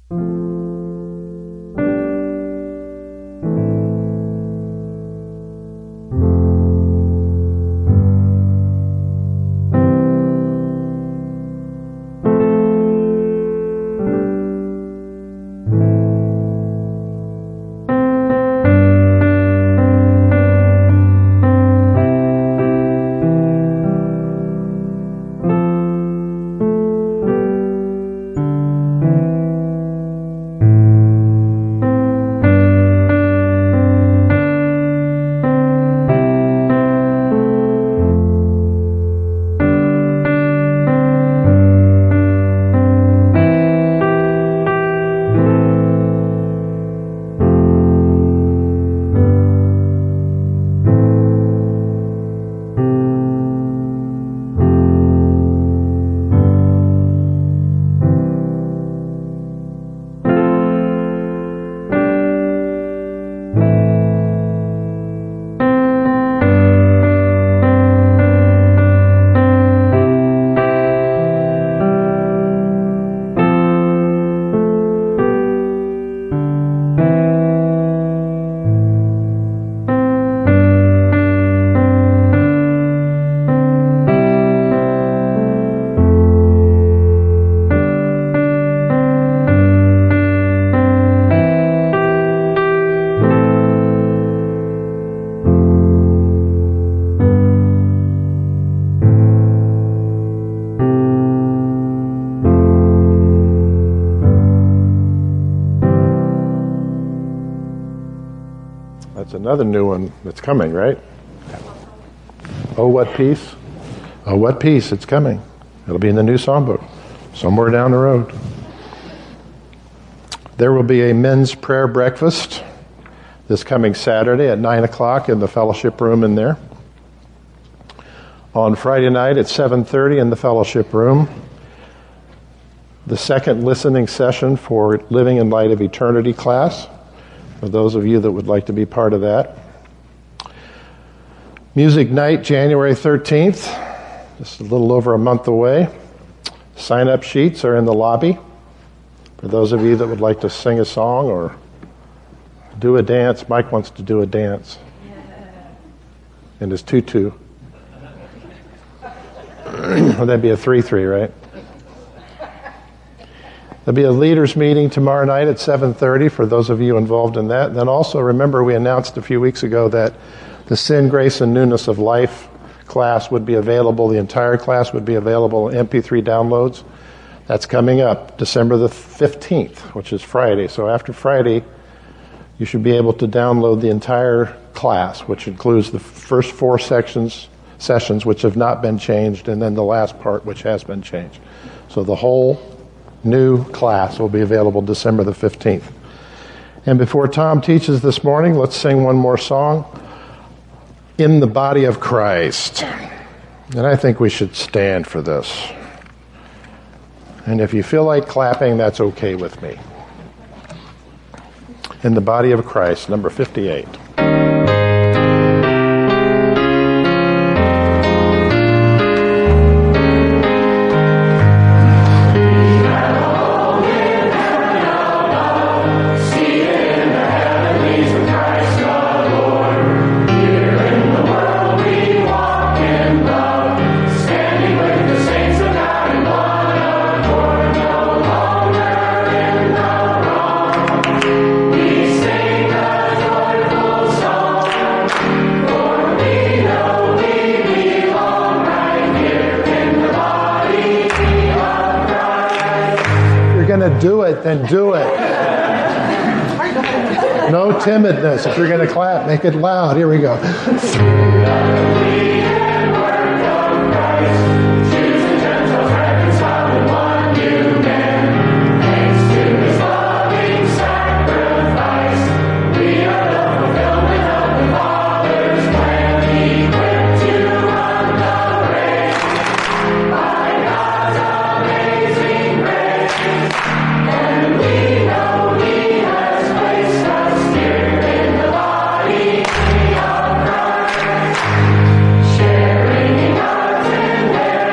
That's another new one that's coming, right? Oh, what peace? Oh, what peace, it's coming. It'll be in the new songbook, somewhere down the road. There will be a men's prayer breakfast this coming Saturday at 9 o'clock in the fellowship room in there. On Friday night at 7:30 in the fellowship room, the second listening session for Living in Light of Eternity class, for those of you that would like to be part of that. Music night, January 13th, just a little over a month away. Sign-up sheets are in the lobby for those of you that would like to sing a song or do a dance. Mike wants to do a dance in his tutu. Well, that'd be a 3-3, right? There'll be a leaders meeting tomorrow night at 7:30 for those of you involved in that. And then also remember we announced a few weeks ago that the Sin, Grace, and Newness of Life class would be available. The entire class would be available in MP3 downloads. That's coming up December the 15th, which is Friday. So after Friday, you should be able to download the entire class, which includes the first 4 sessions which have not been changed, and then the last part which has been changed. So the whole new class will be available December the 15th. And before Tom teaches this morning, let's sing one more song, In the Body of Christ. And I think we should stand for this. And if you feel like clapping, that's okay with me. In the Body of Christ, number 58. Do it, then do it. No timidness. If you're going to clap, make it loud. Here we go. Sharing in God's and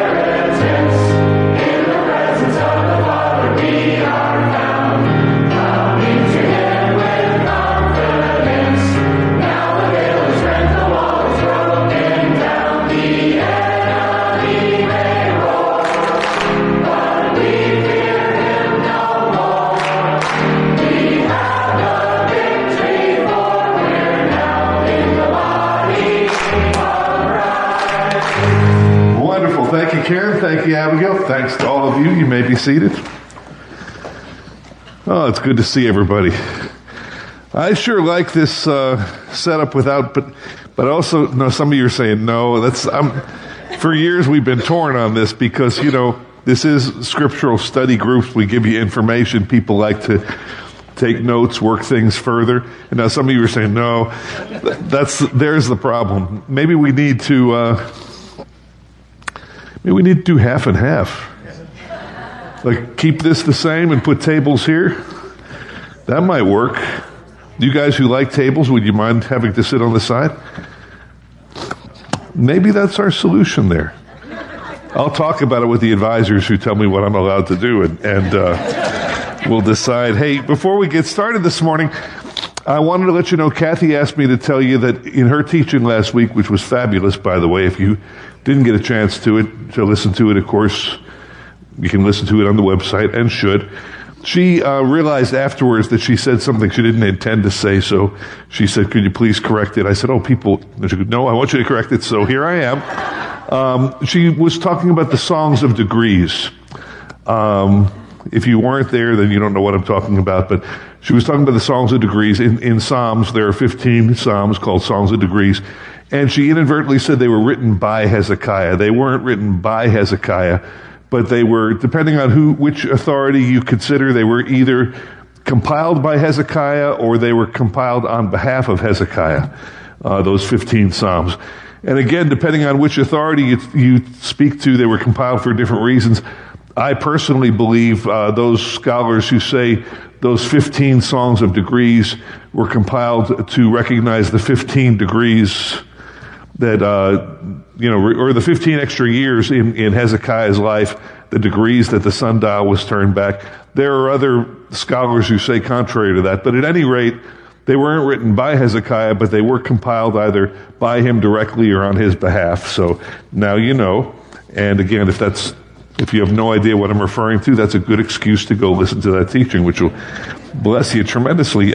Thank you, Abigail. Thanks to all of you. You may be seated. Oh, it's good to see everybody. I sure like this setup without, but also, no, some of you are saying no. For years we've been torn on this because, this is scriptural study groups. We give you information. People like to take notes, work things further. And now some of you are saying, no, there's the problem. Maybe we need to do half and half. Like keep this the same and put tables here. That might work. You guys who like tables, would you mind having to sit on the side? Maybe that's our solution there. I'll talk about it with the advisors who tell me what I'm allowed to do, and we'll decide. Hey, before we get started this morning, I wanted to let you know, Kathy asked me to tell you that in her teaching last week, which was fabulous, by the way, if you didn't get a chance to listen to it, of course, you can listen to it on the website, and should. She realized afterwards that she said something she didn't intend to say, so she said, could you please correct it? I said, people, and she goes, no, I want you to correct it, so here I am. She was talking about the songs of degrees. If you weren't there, then you don't know what I'm talking about, but she was talking about the songs of degrees. In Psalms, there are 15 Psalms called songs of degrees, and she inadvertently said they were written by Hezekiah. They weren't written by Hezekiah, but they were, depending on which authority you consider, they were either compiled by Hezekiah or they were compiled on behalf of Hezekiah, those 15 Psalms. And again, depending on which authority you speak to, they were compiled for different reasons. I personally believe those scholars who say those 15 songs of degrees were compiled to recognize the 15 degrees that, or the 15 extra years in Hezekiah's life, the degrees that the sundial was turned back. There are other scholars who say contrary to that, but at any rate, they weren't written by Hezekiah, but they were compiled either by him directly or on his behalf. So now you know. And again, if you have no idea what I'm referring to, that's a good excuse to go listen to that teaching, which will bless you tremendously.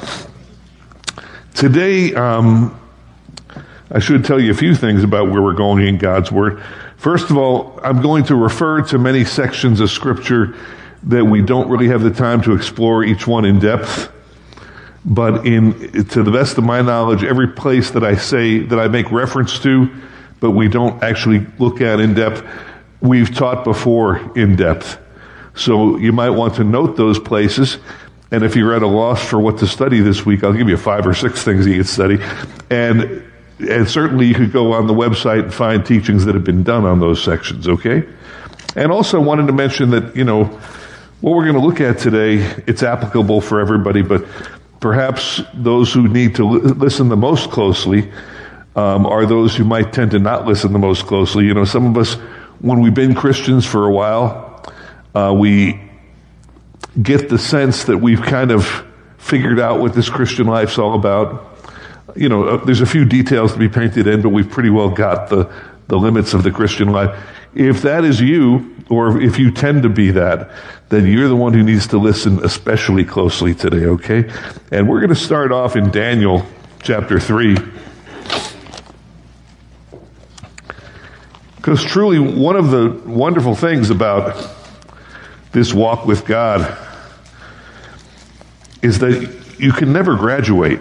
Today, I should tell you a few things about where we're going in God's Word. First of all, I'm going to refer to many sections of Scripture that we don't really have the time to explore each one in depth. But to the best of my knowledge, every place that I make reference to, but we don't actually look at in depth, we've taught before in depth. So you might want to note those places. And if you're at a loss for what to study this week, I'll give you 5 or 6 things you can study. And certainly you could go on the website and find teachings that have been done on those sections, okay? And also wanted to mention that, what we're going to look at today, it's applicable for everybody, but perhaps those who need to listen the most closely are those who might tend to not listen the most closely. Some of us, when we've been Christians for a while, we get the sense that we've kind of figured out what this Christian life's all about. There's a few details to be painted in, but we've pretty well got the limits of the Christian life. If that is you, or if you tend to be that, then you're the one who needs to listen especially closely today, okay? And we're going to start off in Daniel chapter 3. Because truly, one of the wonderful things about this walk with God is that you can never graduate.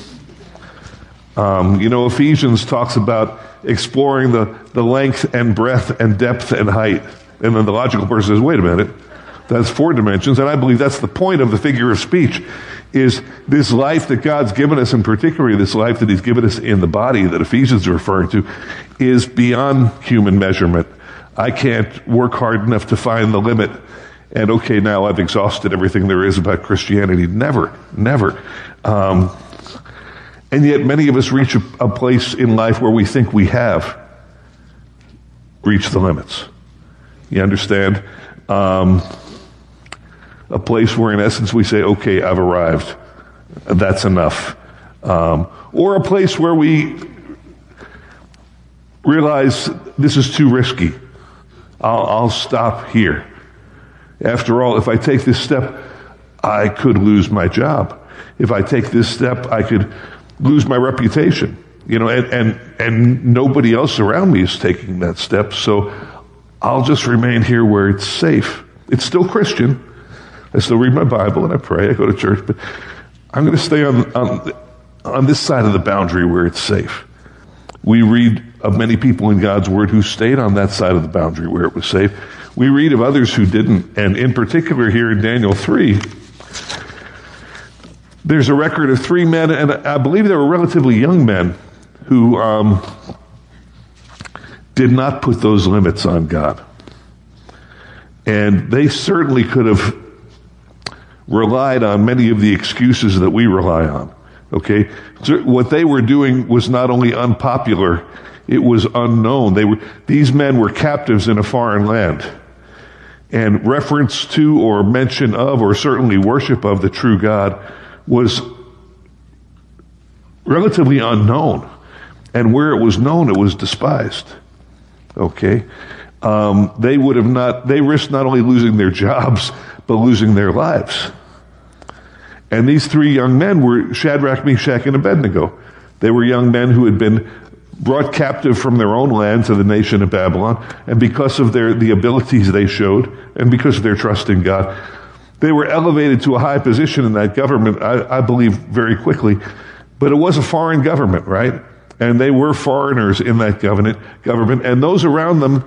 Ephesians talks about exploring the length and breadth and depth and height. And then the logical person says, wait a minute, that's 4 dimensions. And I believe that's the point of the figure of speech, is this life that God's given us, and particularly this life that He's given us in the body that Ephesians is referring to, is beyond human measurement. I can't work hard enough to find the limit. And okay, now I've exhausted everything there is about Christianity. Never. And yet many of us reach a place in life where we think we have reached the limits. You understand? A place where in essence we say, okay, I've arrived. That's enough. Or a place where we realize this is too risky. I'll stop here. After all, if I take this step, I could lose my job. If I take this step, I could lose my reputation. And nobody else around me is taking that step, so I'll just remain here where it's safe. It's still Christian. I still read my Bible and I pray. I go to church, but I'm going to stay on this side of the boundary where it's safe. We read of many people in God's Word who stayed on that side of the boundary where it was safe. We read of others who didn't. And in particular here in Daniel 3, there's a record of 3 men, and I believe they were relatively young men, who did not put those limits on God. And they certainly could have relied on many of the excuses that we rely on. Okay? So what they were doing was not only unpopular, it was unknown. These men were captives in a foreign land. And reference to or mention of or certainly worship of the true God was relatively unknown. And where it was known, it was despised. Okay? They risked not only losing their jobs, but losing their lives. And these 3 young men were Shadrach, Meshach, and Abednego. They were young men who had been brought captive from their own land to the nation of Babylon, and because of the abilities they showed, and because of their trust in God, they were elevated to a high position in that government, I believe, very quickly. But it was a foreign government, right? And they were foreigners in that government, and those around them,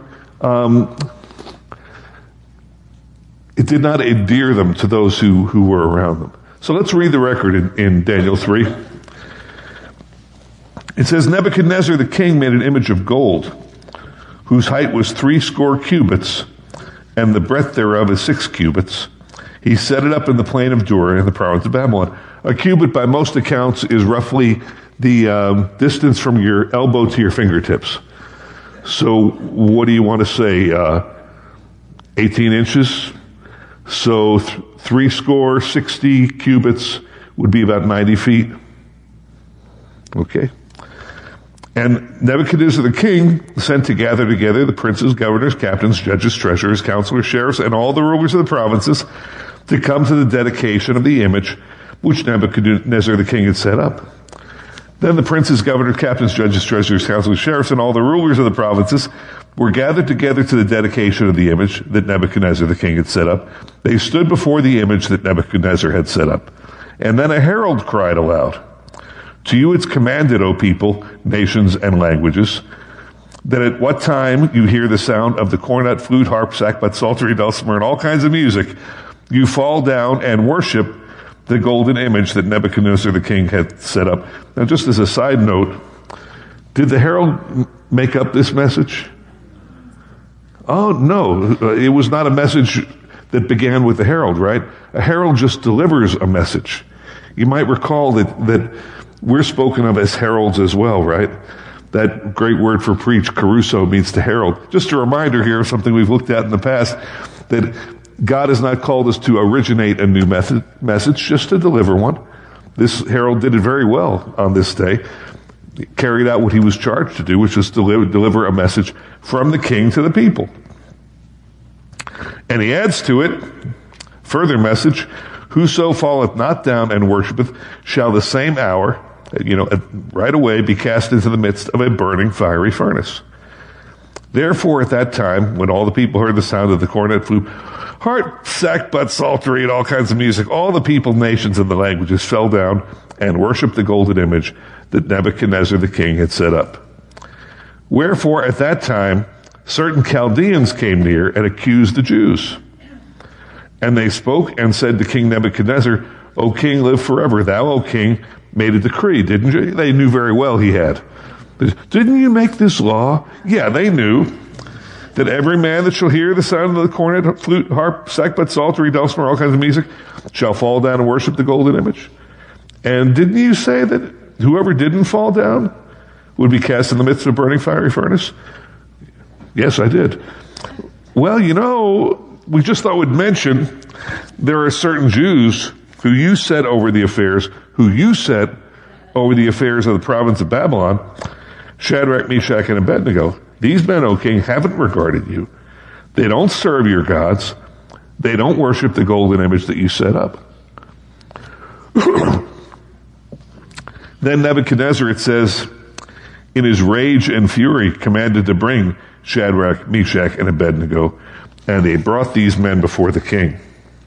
it did not endear them to those who were around them. So let's read the record in Daniel 3. It says, Nebuchadnezzar the king made an image of gold, whose height was 60 cubits, and the breadth thereof is 6 cubits. He set it up in the plain of Dura in the province of Babylon. A cubit, by most accounts, is roughly the distance from your elbow to your fingertips. So what do you want to say? 18 inches? So 60 cubits would be about 90 feet. Okay. And Nebuchadnezzar the king sent to gather together the princes, governors, captains, judges, treasurers, counselors, sheriffs, and all the rulers of the provinces to come to the dedication of the image which Nebuchadnezzar the king had set up. Then the princes, governors, captains, judges, treasurers, counselors, sheriffs, and all the rulers of the provinces were gathered together to the dedication of the image that Nebuchadnezzar the king had set up. They stood before the image that Nebuchadnezzar had set up. And then a herald cried aloud, To you it's commanded, O people, nations, and languages, that at what time you hear the sound of the cornet, flute, harp, sackbut, psaltery, dulcimer, and all kinds of music, you fall down and worship the golden image that Nebuchadnezzar the king had set up. Now, just as a side note, did the herald make up this message? Oh, no. It was not a message that began with the herald, right? A herald just delivers a message. You might recall that we're spoken of as heralds as well, right? That great word for preach, caruso, means to herald. Just a reminder here of something we've looked at in the past, that God has not called us to originate a new message, just to deliver one. This herald did it very well on this day. He carried out what he was charged to do, which was deliver a message from the king to the people. And he adds to it, further message, whoso falleth not down and worshipeth shall the same hour, right away, be cast into the midst of a burning fiery furnace. Therefore, at that time, when all the people heard the sound of the cornet, flute, harp, sackbut, psaltery, and all kinds of music, all the people, nations, and the languages fell down and worshipped the golden image that Nebuchadnezzar the king had set up. Wherefore, at that time, certain Chaldeans came near and accused the Jews. And they spoke and said to King Nebuchadnezzar, O king, live forever. Thou, O king, made a decree, didn't you? They knew very well he had. Didn't you make this law? Yeah, they knew that every man that shall hear the sound of the cornet, flute, harp, sackbut, psaltery, dulcimer, all kinds of music, shall fall down and worship the golden image. And didn't you say that whoever didn't fall down would be cast in the midst of a burning fiery furnace? Yes, I did. Well, we just thought we'd mention there are certain Jews who you set over the affairs of the province of Babylon, Shadrach, Meshach, and Abednego. These men, O king, haven't regarded you. They don't serve your gods. They don't worship the golden image that you set up. Then Nebuchadnezzar, it says, in his rage and fury, commanded to bring Shadrach, Meshach, and Abednego, and they brought these men before the king.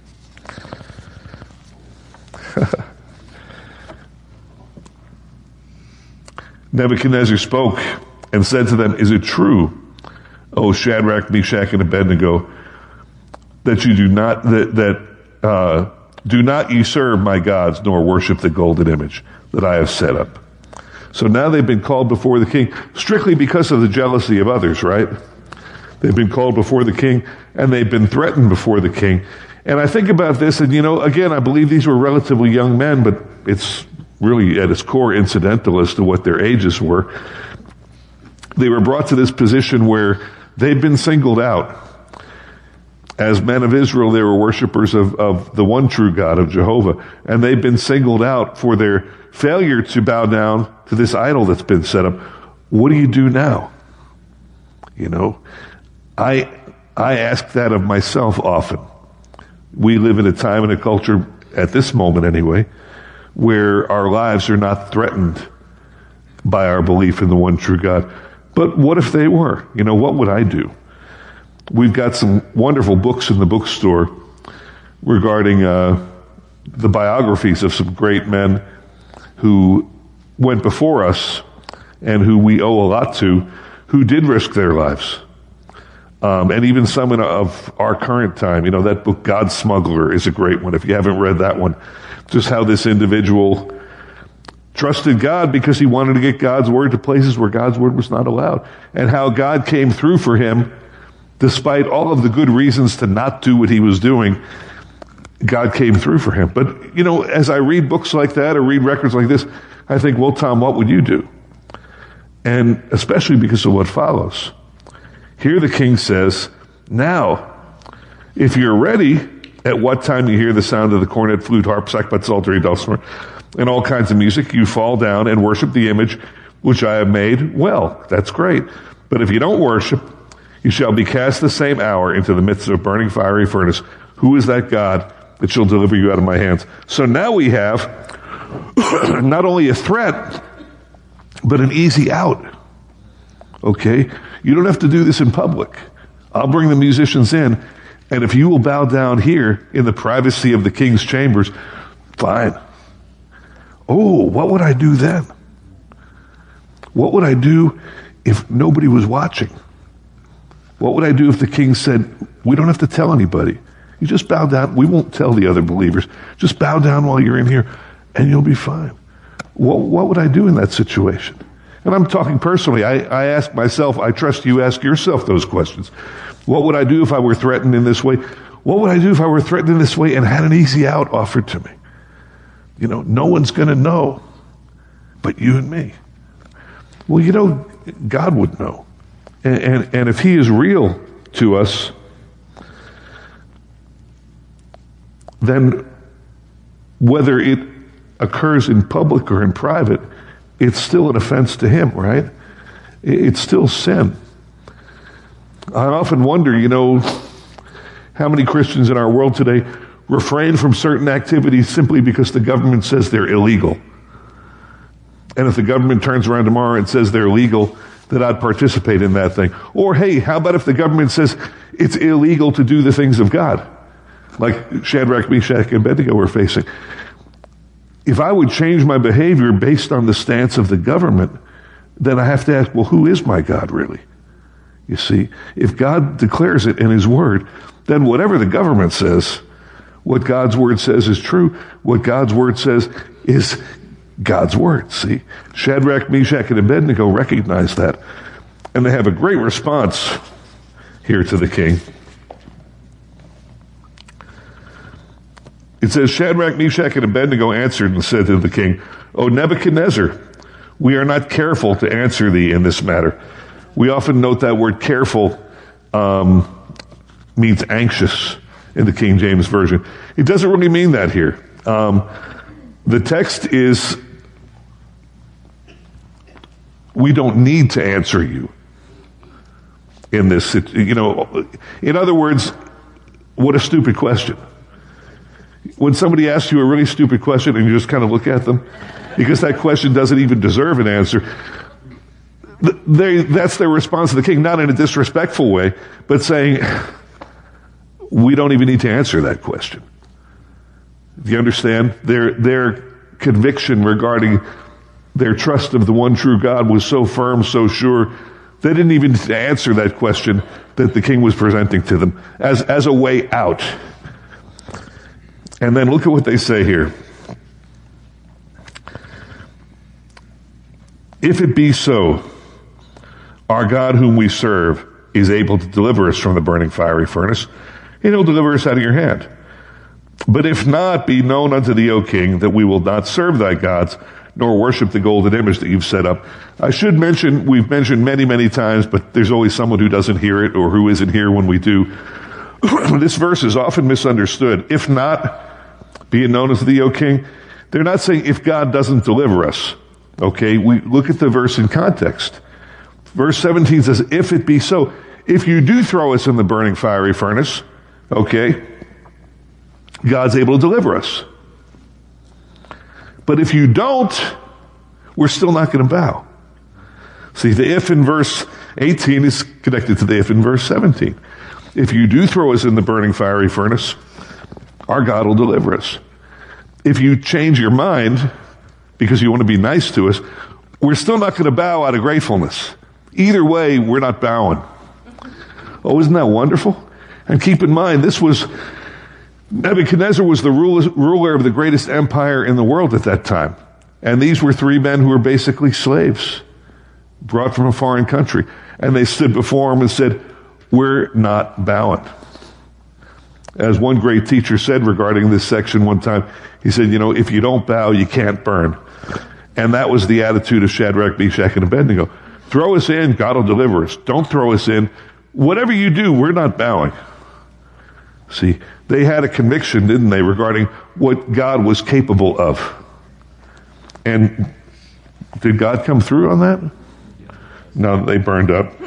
Nebuchadnezzar spoke and said to them, "Is it true, O Shadrach, Meshach, and Abednego, that you do not ye serve my gods, nor worship the golden image that I have set up?" So now they've been called before the king, strictly because of the jealousy of others, right? They've been called before the king, and they've been threatened before the king. And I think about this, and again, I believe these were relatively young men, but it's really at its core incidental as to what their ages were. They were brought to this position where they've been singled out. As men of Israel, they were worshipers of the one true God, of Jehovah, and they've been singled out for their failure to bow down to this idol that's been set up. What do you do now? I ask that of myself often. We live in a time and a culture, at this moment anyway, where our lives are not threatened by our belief in the one true God. But what if they were? What would I do? We've got some wonderful books in the bookstore regarding the biographies of some great men who went before us and who we owe a lot to, who did risk their lives. And even some of our current time. That book, God Smuggler, is a great one. If you haven't read that one, just how this individual trusted God because he wanted to get God's word to places where God's word was not allowed. And how God came through for him despite all of the good reasons to not do what he was doing. God came through for him. But, as I read books like that or read records like this, I think, well, Tom, what would you do? And especially because of what follows. Here the king says, "Now, if you're ready, at what time you hear the sound of the cornet, flute, harp, sackbut, psaltery, dulcimer, and all kinds of music, you fall down and worship the image which I have made. Well, that's great. But if you don't worship, you shall be cast the same hour into the midst of a burning fiery furnace. Who is that God that shall deliver you out of my hands?" So now we have not only a threat, but an easy out. Okay? You don't have to do this in public. I'll bring the musicians in, and if you will bow down here in the privacy of the king's chambers, fine. Oh, what would I do then? What would I do if nobody was watching? What would I do if the king said, "We don't have to tell anybody. You just bow down. We won't tell the other believers. Just bow down while you're in here, and you'll be fine." What would I do in that situation? And I'm talking personally. I ask myself, I trust you ask yourself those questions. What would I do if I were threatened in this way? What would I do if I were threatened in this way and had an easy out offered to me? No one's going to know but you and me. Well, God would know. And if he is real to us, then whether it occurs in public or in private, it's still an offense to him, right? It's still sin. I often wonder, how many Christians in our world today refrain from certain activities simply because the government says they're illegal. And if the government turns around tomorrow and says they're legal, then I'd participate in that thing. Or, hey, how about if the government says it's illegal to do the things of God? Like Shadrach, Meshach, and Abednego were facing. If I would change my behavior based on the stance of the government, then I have to ask, well, who is my God really? You see, if God declares it in his word, then whatever the government says, what God's word says is true. What God's word says is God's word. See, Shadrach, Meshach, and Abednego recognize that. And they have a great response here to the king. It says, Shadrach, Meshach, and Abednego answered and said to the king, "O Nebuchadnezzar, we are not careful to answer thee in this matter." We often note that word careful means anxious in the King James Version. It doesn't really mean that here. The text is, we don't need to answer you in this. In other words, what a stupid question. When somebody asks you a really stupid question and you just kind of look at them, because that question doesn't even deserve an answer, That's their response to the king, not in a disrespectful way, but saying, we don't even need to answer that question. Do you understand? Their conviction regarding their trust of the one true God was so firm, so sure, they didn't even answer that question that the king was presenting to them as a way out. And then look at what they say here. If it be so, our God whom we serve is able to deliver us from the burning fiery furnace, and he'll deliver us out of your hand. But if not, be known unto thee, O king, that we will not serve thy gods, nor worship the golden image that you've set up. I should mention, we've mentioned many, many times, but there's always someone who doesn't hear it or who isn't here when we do. This verse is often misunderstood. If not, be it known unto thee, O king. They're not saying if God doesn't deliver us. Okay, we look at the verse in context. Verse 17 says, if it be so, if you do throw us in the burning fiery furnace, okay, God's able to deliver us. But if you don't, we're still not going to bow. See, the if in verse 18 is connected to the if in verse 17. If you do throw us in the burning fiery furnace, our God will deliver us. If you change your mind because you want to be nice to us, we're still not going to bow out of gratefulness. Either way, we're not bowing. Oh, isn't that wonderful? And keep in mind, Nebuchadnezzar was the ruler of the greatest empire in the world at that time. And these were three men who were basically slaves, brought from a foreign country. And they stood before him and said, we're not bowing. As one great teacher said regarding this section one time, he said, if you don't bow, you can't burn. And that was the attitude of Shadrach, Meshach, and Abednego. Throw us in, God will deliver us. Don't throw us in. Whatever you do, we're not bowing. See, they had a conviction, didn't they, regarding what God was capable of. And did God come through on that? No, they burned up.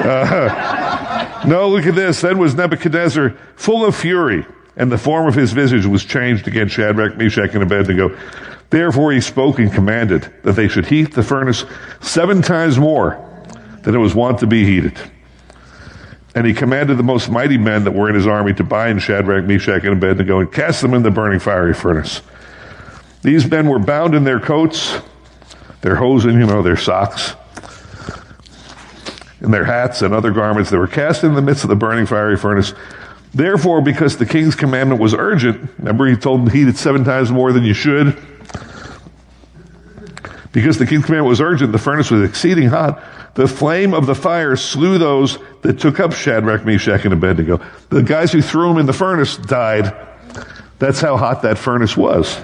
No, look at this. Then was Nebuchadnezzar full of fury, and the form of his visage was changed against Shadrach, Meshach, and Abednego. Therefore he spoke and commanded that they should heat the furnace 7 times more than it was wont to be heated. And he commanded the most mighty men that were in his army to bind Shadrach, Meshach, and Abednego and cast them in the burning fiery furnace. These men were bound in their coats, their hosen, their socks, and their hats and other garments. They were cast in the midst of the burning fiery furnace. Therefore, because the king's commandment was urgent, remember he told them to heat it 7 times more than you should. Because the king's commandment was urgent, the furnace was exceeding hot. The flame of the fire slew those that took up Shadrach, Meshach, and Abednego. The guys who threw them in the furnace died. That's how hot that furnace was.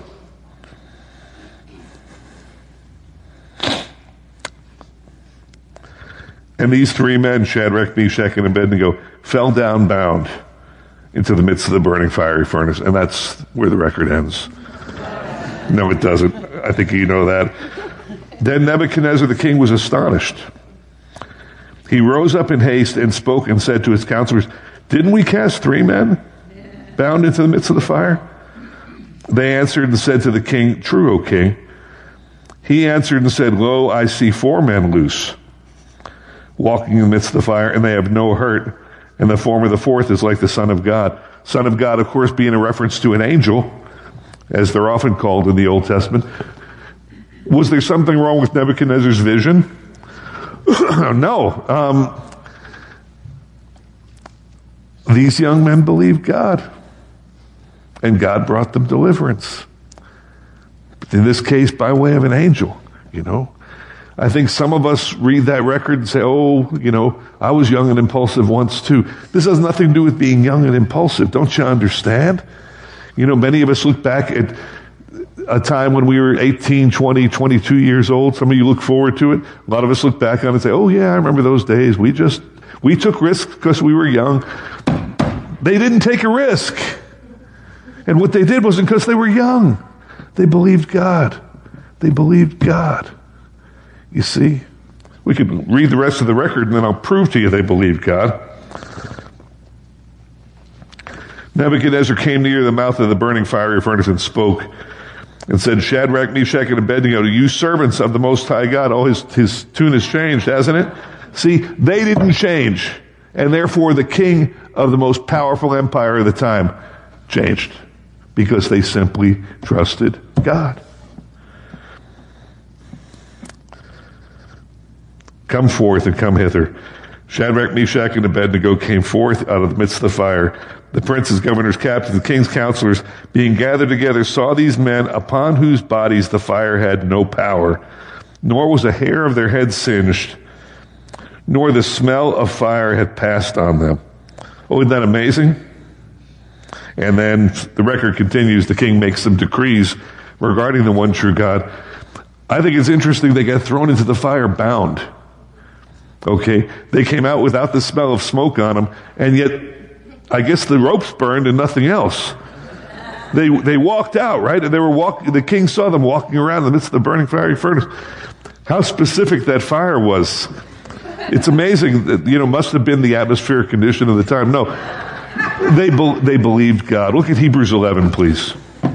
And these 3 men, Shadrach, Meshach, and Abednego, fell down bound into the midst of the burning fiery furnace. And that's where the record ends. No, it doesn't. I think you know that. Then Nebuchadnezzar the king was astonished. He rose up in haste and spoke and said to his counselors, didn't we cast 3 men bound into the midst of the fire? They answered and said to the king, true, O king. He answered and said, lo, I see 4 men loose, walking in the midst of the fire, and they have no hurt. And the form of the 4th is like the Son of God. Son of God, of course, being a reference to an angel, as they're often called in the Old Testament. Was there something wrong with Nebuchadnezzar's vision? No. These young men believed God, and God brought them deliverance. But in this case, by way of an angel, I think some of us read that record and say, I was young and impulsive once too. This has nothing to do with being young and impulsive. Don't you understand? Many of us look back at a time when we were 18, 20, 22 years old. Some of you look forward to it. A lot of us look back on it and say, oh yeah, I remember those days. We took risks because we were young. They didn't take a risk. And what they did wasn't because they were young. They believed God. They believed God. You see, we could read the rest of the record and then I'll prove to you they believed God. Nebuchadnezzar came near the mouth of the burning fiery furnace and spoke and said, Shadrach, Meshach, and Abednego, you servants of the Most High God. Oh, his tune has changed, hasn't it? See, they didn't change. And therefore, the king of the most powerful empire of the time changed because they simply trusted God. Come forth and come hither. Shadrach, Meshach, and Abednego came forth out of the midst of the fire. The princes, governors, captains, the king's counselors, being gathered together, saw these men upon whose bodies the fire had no power, nor was a hair of their head singed, nor the smell of fire had passed on them. Oh, isn't that amazing? And then the record continues. The king makes some decrees regarding the one true God. I think it's interesting they got thrown into the fire bound. Okay, they came out without the smell of smoke on them, and yet I guess the ropes burned and nothing else. They walked out, right? And they were walking. The king saw them walking around in the midst of the burning fiery furnace. How specific that fire was. It's amazing that, must have been the atmospheric condition of the time. No, they believed God. Look at Hebrews 11, please.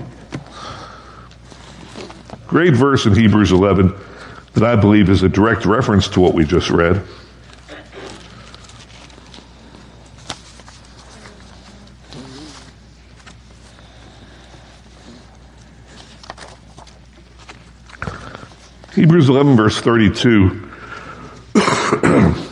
Great verse in Hebrews 11 that I believe is a direct reference to what we just read. Hebrews 11, verse 32. It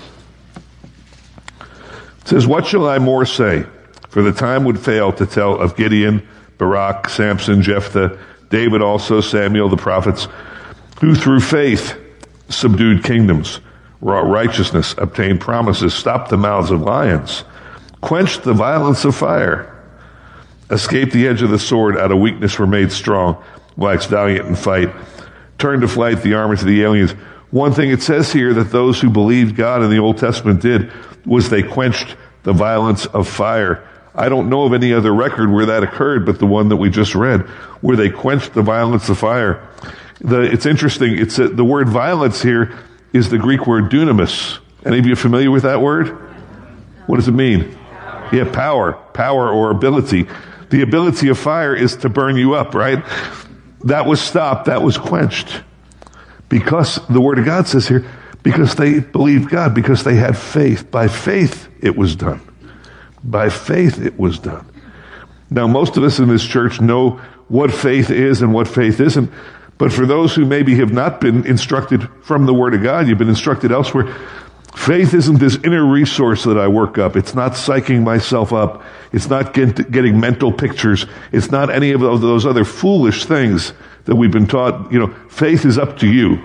says, what shall I more say? For the time would fail to tell of Gideon, Barak, Samson, Jephthah, David also, Samuel, the prophets, who through faith subdued kingdoms, wrought righteousness, obtained promises, stopped the mouths of lions, quenched the violence of fire, escaped the edge of the sword, out of weakness were made strong, waxed valiant in fight, turned to flight the armies of the aliens. One thing it says here that those who believed God in the Old Testament did was they quenched the violence of fire. I don't know of any other record where that occurred but the one that we just read, where they quenched the violence of fire. It's interesting. It's the word violence here is the Greek word dunamis. Any of you familiar with that word? What does it mean? Yeah, power or ability. The ability of fire is to burn you up, right? That was stopped. That was quenched. Because the Word of God says here, because they believed God, because they had faith. By faith, it was done. By faith, it was done. Now, most of us in this church know what faith is and what faith isn't. But for those who maybe have not been instructed from the Word of God, you've been instructed elsewhere, faith isn't this inner resource that I work up. It's not psyching myself up. It's not getting mental pictures. It's not any of those other foolish things that we've been taught. Faith is up to you.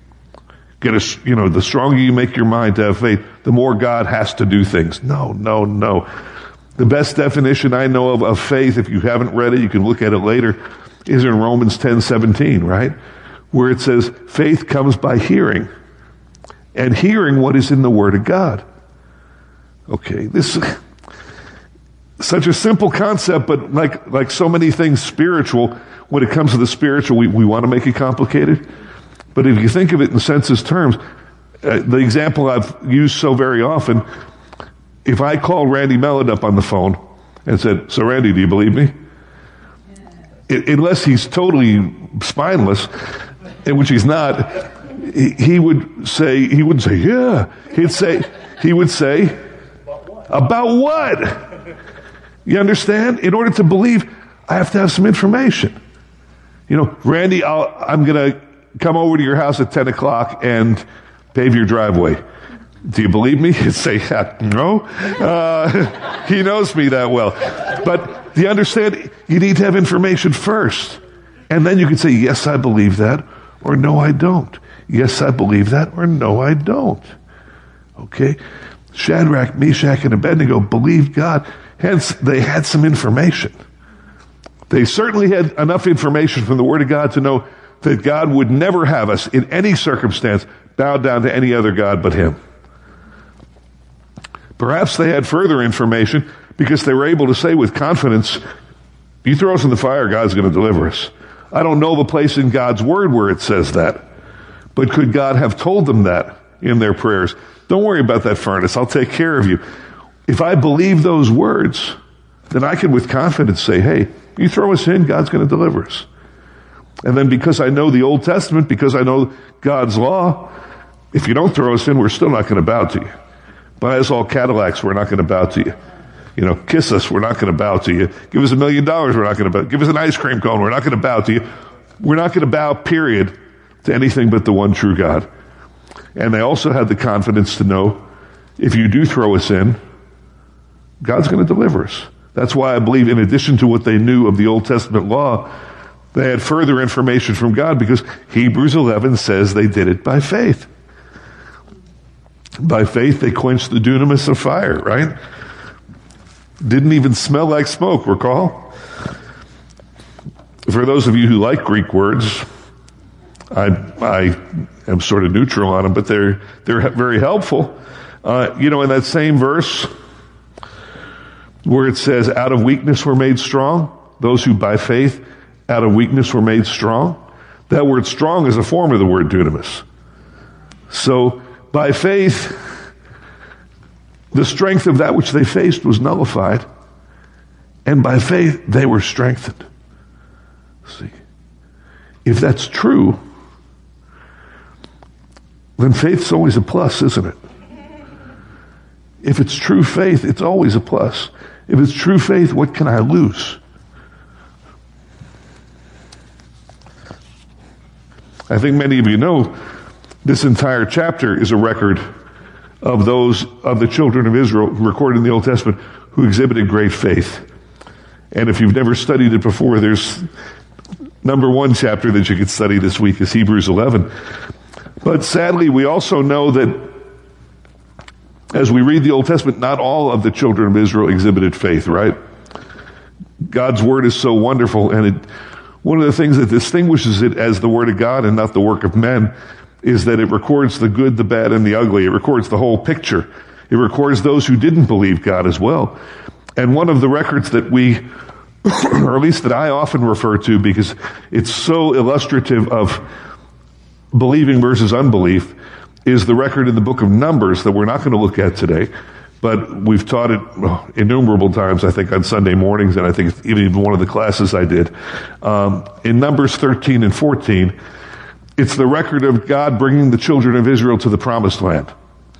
The stronger you make your mind to have faith, the more God has to do things. No. The best definition I know of faith, if you haven't read it, you can look at it later, is in Romans 10:17, right? Where it says, faith comes by hearing, and hearing what is in the Word of God. Okay, this is such a simple concept, but like so many things spiritual, when it comes to the spiritual, we want to make it complicated. But if you think of it in census terms, the example I've used so very often, if I call Randy Mellon up on the phone and said, so Randy, do you believe me? Unless he's totally spineless, in which he's not, he would say, yeah. He would say, about what? You understand? In order to believe, I have to have some information. Randy, I'm going to come over to your house at 10 o'clock and pave your driveway. Do you believe me? He'd say, no. He knows me that well. But do you understand? You need to have information first. And then you can say, yes, I believe that, or no, I don't. Yes, I believe that, or no, I don't. Okay? Shadrach, Meshach, and Abednego believed God. Hence, they had some information. They certainly had enough information from the Word of God to know that God would never have us, in any circumstance, bow down to any other God but Him. Perhaps they had further information because they were able to say with confidence, you throw us in the fire, God's going to deliver us. I don't know of a place in God's Word where it says that, but could God have told them that in their prayers? Don't worry about that furnace, I'll take care of you. If I believe those words, then I can with confidence say, hey, you throw us in, God's going to deliver us. And then because I know the Old Testament, because I know God's law, if you don't throw us in, we're still not going to bow to you. Buy us all Cadillacs, we're not going to bow to you. Kiss us, we're not going to bow to you. Give us $1 million, we're not going to bow. Give us an ice cream cone, we're not going to bow to you. We're not going to bow, period, to anything but the one true God. And they also had the confidence to know, if you do throw us in, God's going to deliver us. That's why I believe, in addition to what they knew of the Old Testament law, they had further information from God, because Hebrews 11 says they did it by faith. By faith, they quenched the dunamis of fire, right? Didn't even smell like smoke, recall? For those of you who like Greek words, I am sort of neutral on them, but they're very helpful. In that same verse where it says, out of weakness were made strong, those who by faith out of weakness were made strong. That word strong is a form of the word dunamis. So by faith, the strength of that which they faced was nullified, and by faith they were strengthened. See, if that's true, then faith's always a plus, isn't it? If it's true faith, it's always a plus. If it's true faith, what can I lose? I think many of you know this entire chapter is a record of those of the children of Israel recorded in the Old Testament who exhibited great faith. And if you've never studied it before, there's number one chapter that you could study this week is Hebrews 11. But sadly, we also know that as we read the Old Testament, not all of the children of Israel exhibited faith, right? God's word is so wonderful, and one of the things that distinguishes it as the word of God and not the work of men is that it records the good, the bad, and the ugly. It records the whole picture. It records those who didn't believe God as well. And one of the records that we, or at least that I often refer to because it's so illustrative of believing versus unbelief, is the record in the book of Numbers that we're not going to look at today. But we've taught it innumerable times, I think, on Sunday mornings, and I think even one of the classes I did. In Numbers 13 and 14, it's the record of God bringing the children of Israel to the promised land.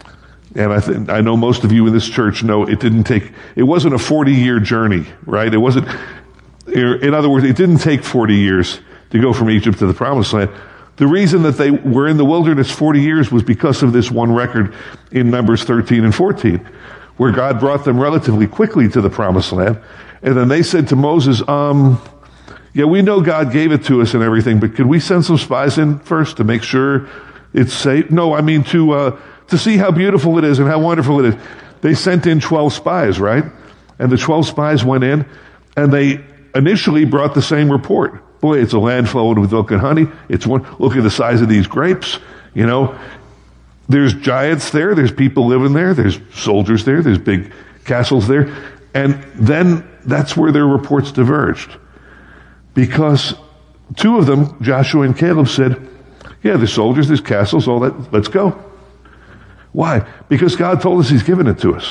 And I know most of you in this church know it wasn't a 40-year journey, right? It wasn't, in other words, it didn't take 40 years to go from Egypt to the promised land. The reason that they were in the wilderness 40 years was because of this one record in Numbers 13 and 14, where God brought them relatively quickly to the promised land. And then they said to Moses, yeah, we know God gave it to us and everything, but could we send some spies in first to make sure it's safe? No, I mean to see how beautiful it is and how wonderful it is. They sent in 12 spies, right? And the 12 spies went in, and they initially brought the same report. Boy, it's a land flowing with milk and honey. Look at the size of these grapes. There's giants there. There's people living there. There's soldiers there. There's big castles there. And then that's where their reports diverged. Because two of them, Joshua and Caleb, said, yeah, there's soldiers, there's castles, all that. Let's go. Why? Because God told us he's given it to us.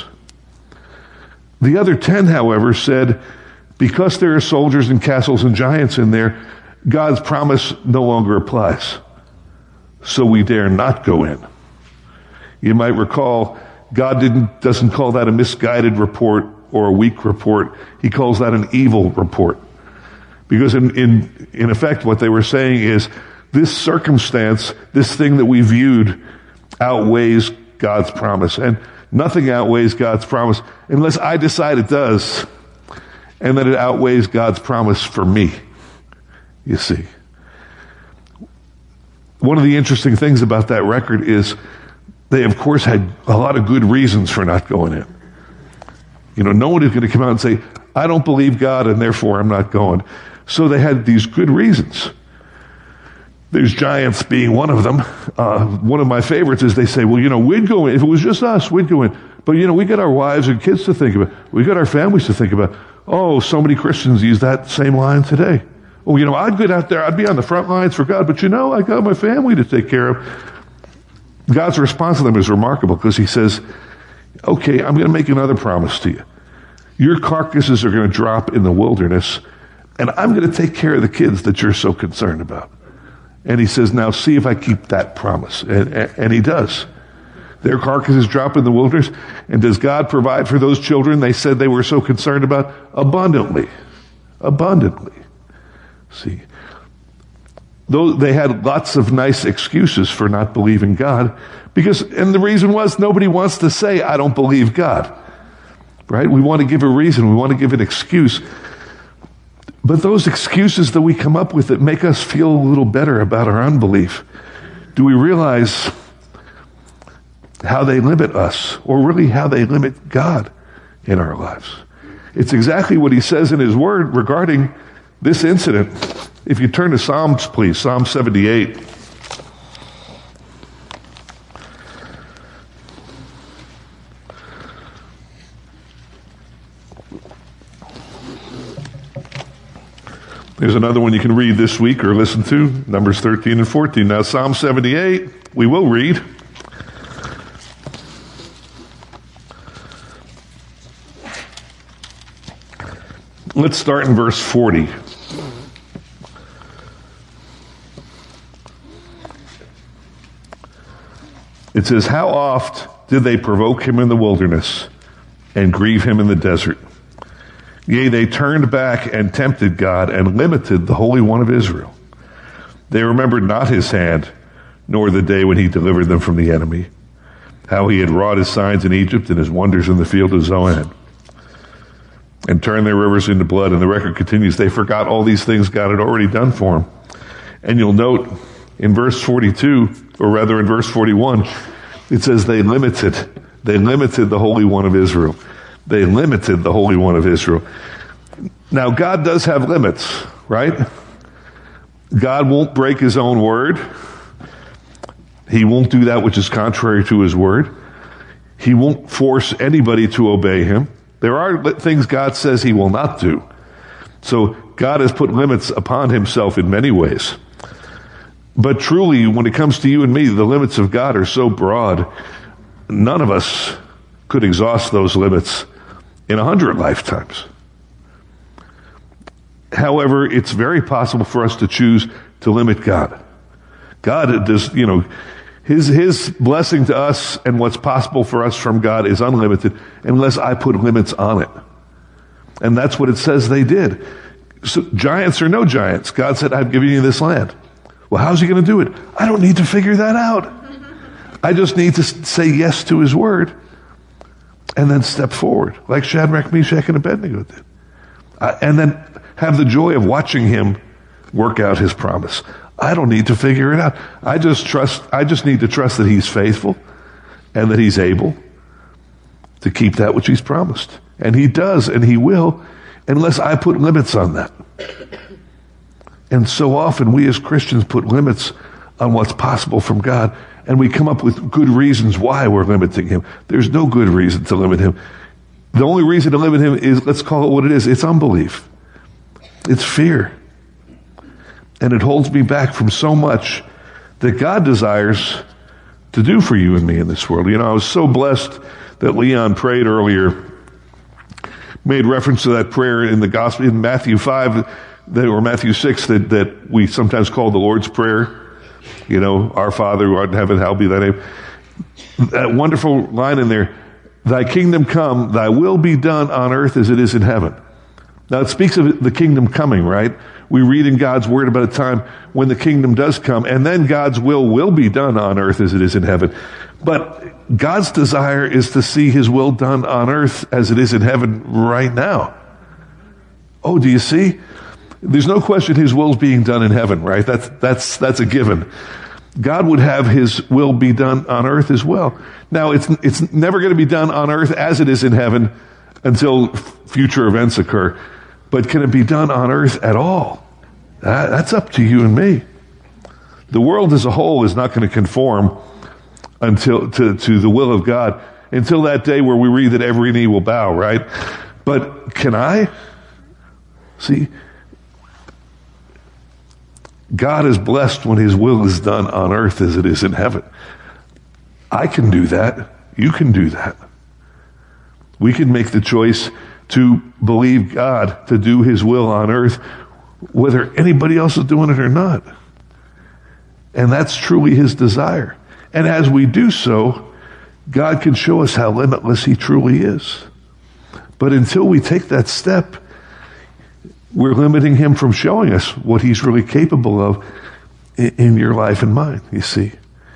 The other 10, however, said, because there are soldiers and castles and giants in there, God's promise no longer applies. So we dare not go in. You might recall, God doesn't call that a misguided report or a weak report. He calls that an evil report. Because in effect, what they were saying is, this circumstance, this thing that we viewed, outweighs God's promise. And nothing outweighs God's promise unless I decide it does. And that it outweighs God's promise for me, you see. One of the interesting things about that record is they, of course, had a lot of good reasons for not going in. No one is going to come out and say, I don't believe God and therefore I'm not going. So they had these good reasons. There's giants being one of them. One of my favorites is they say, well, we'd go in. If it was just us, we'd go in. But, we got our wives and kids to think about. We got our families to think about. Oh, so many Christians use that same line today. Oh, I'd get out there. I'd be on the front lines for God. But, I got my family to take care of. God's response to them is remarkable because he says, okay, I'm going to make another promise to you. Your carcasses are going to drop in the wilderness, And I'm going to take care of the kids that you're so concerned about. And he says, now see if I keep that promise. And he does. Their carcasses drop in the wilderness. And does God provide for those children they said they were so concerned about? Abundantly. Abundantly. See, though they had lots of nice excuses for not believing God, and the reason was nobody wants to say, I don't believe God. Right? We want to give a reason. We want to give an excuse. But those excuses that we come up with that make us feel a little better about our unbelief, do we realize how they limit us, or really how they limit God in our lives? It's exactly what he says in his word regarding this incident. If you turn to Psalms, please, Psalm 78. There's another one you can read this week or listen to, Numbers 13 and 14. Now, Psalm 78, we will read. Let's start in verse 40. It says, how oft did they provoke him in the wilderness and grieve him in the desert? Yea, they turned back and tempted God and limited the Holy One of Israel. They remembered not his hand, nor the day when he delivered them from the enemy, how he had wrought his signs in Egypt and his wonders in the field of Zoan, and turned their rivers into blood. And the record continues, they forgot all these things God had already done for them. And you'll note in verse 42, or rather in verse 41, it says they limited the Holy One of Israel. They limited the Holy One of Israel. Now, God does have limits, right? God won't break his own word. He won't do that which is contrary to his word. He won't force anybody to obey him. There are things God says he will not do. So God has put limits upon himself in many ways. But truly, when it comes to you and me, the limits of God are so broad, none of us could exhaust those limits in 100 lifetimes. However, it's very possible for us to choose to limit God. God does, his blessing to us and what's possible for us from God is unlimited unless I put limits on it. And that's what it says they did. So, giants or no giants, God said, I've given you this land. Well, how's he going to do it? I don't need to figure that out. I just need to say yes to his word and then step forward, like Shadrach, Meshach, and Abednego did. And then have the joy of watching him work out his promise. I don't need to figure it out. I just need to trust that he's faithful and that he's able to keep that which he's promised. And he does, and he will, unless I put limits on that. And so often we as Christians put limits on what's possible from God, and we come up with good reasons why we're limiting him. There's no good reason to limit him. The only reason to limit him is, let's call it what it is, it's unbelief. It's fear. And it holds me back from so much that God desires to do for you and me in this world. I was so blessed that Leon prayed earlier, made reference to that prayer in the gospel, in Matthew 5, or Matthew 6, that we sometimes call the Lord's Prayer. Our Father who art in heaven, hallowed be thy name. That wonderful line in there, thy kingdom come, thy will be done on earth as it is in heaven. Now it speaks of the kingdom coming, right? We read in God's word about a time when the kingdom does come, and then God's will be done on earth as it is in heaven. But God's desire is to see his will done on earth as it is in heaven right now. Oh, do you see? There's no question his will's being done in heaven, right? That's a given. God would have his will be done on earth as well. Now, it's never going to be done on earth as it is in heaven until future events occur. But can it be done on earth at all? That's up to you and me. The world as a whole is not going to conform to the will of God until that day where we read that every knee will bow, right? But can I? See, God is blessed when his will is done on earth as it is in heaven. I can do that. You can do that. We can make the choice to believe God to do his will on earth whether anybody else is doing it or not. And that's truly his desire. And as we do so, God can show us how limitless he truly is. But until we take that step, we're limiting him from showing us what he's really capable of in your life and mine, you see.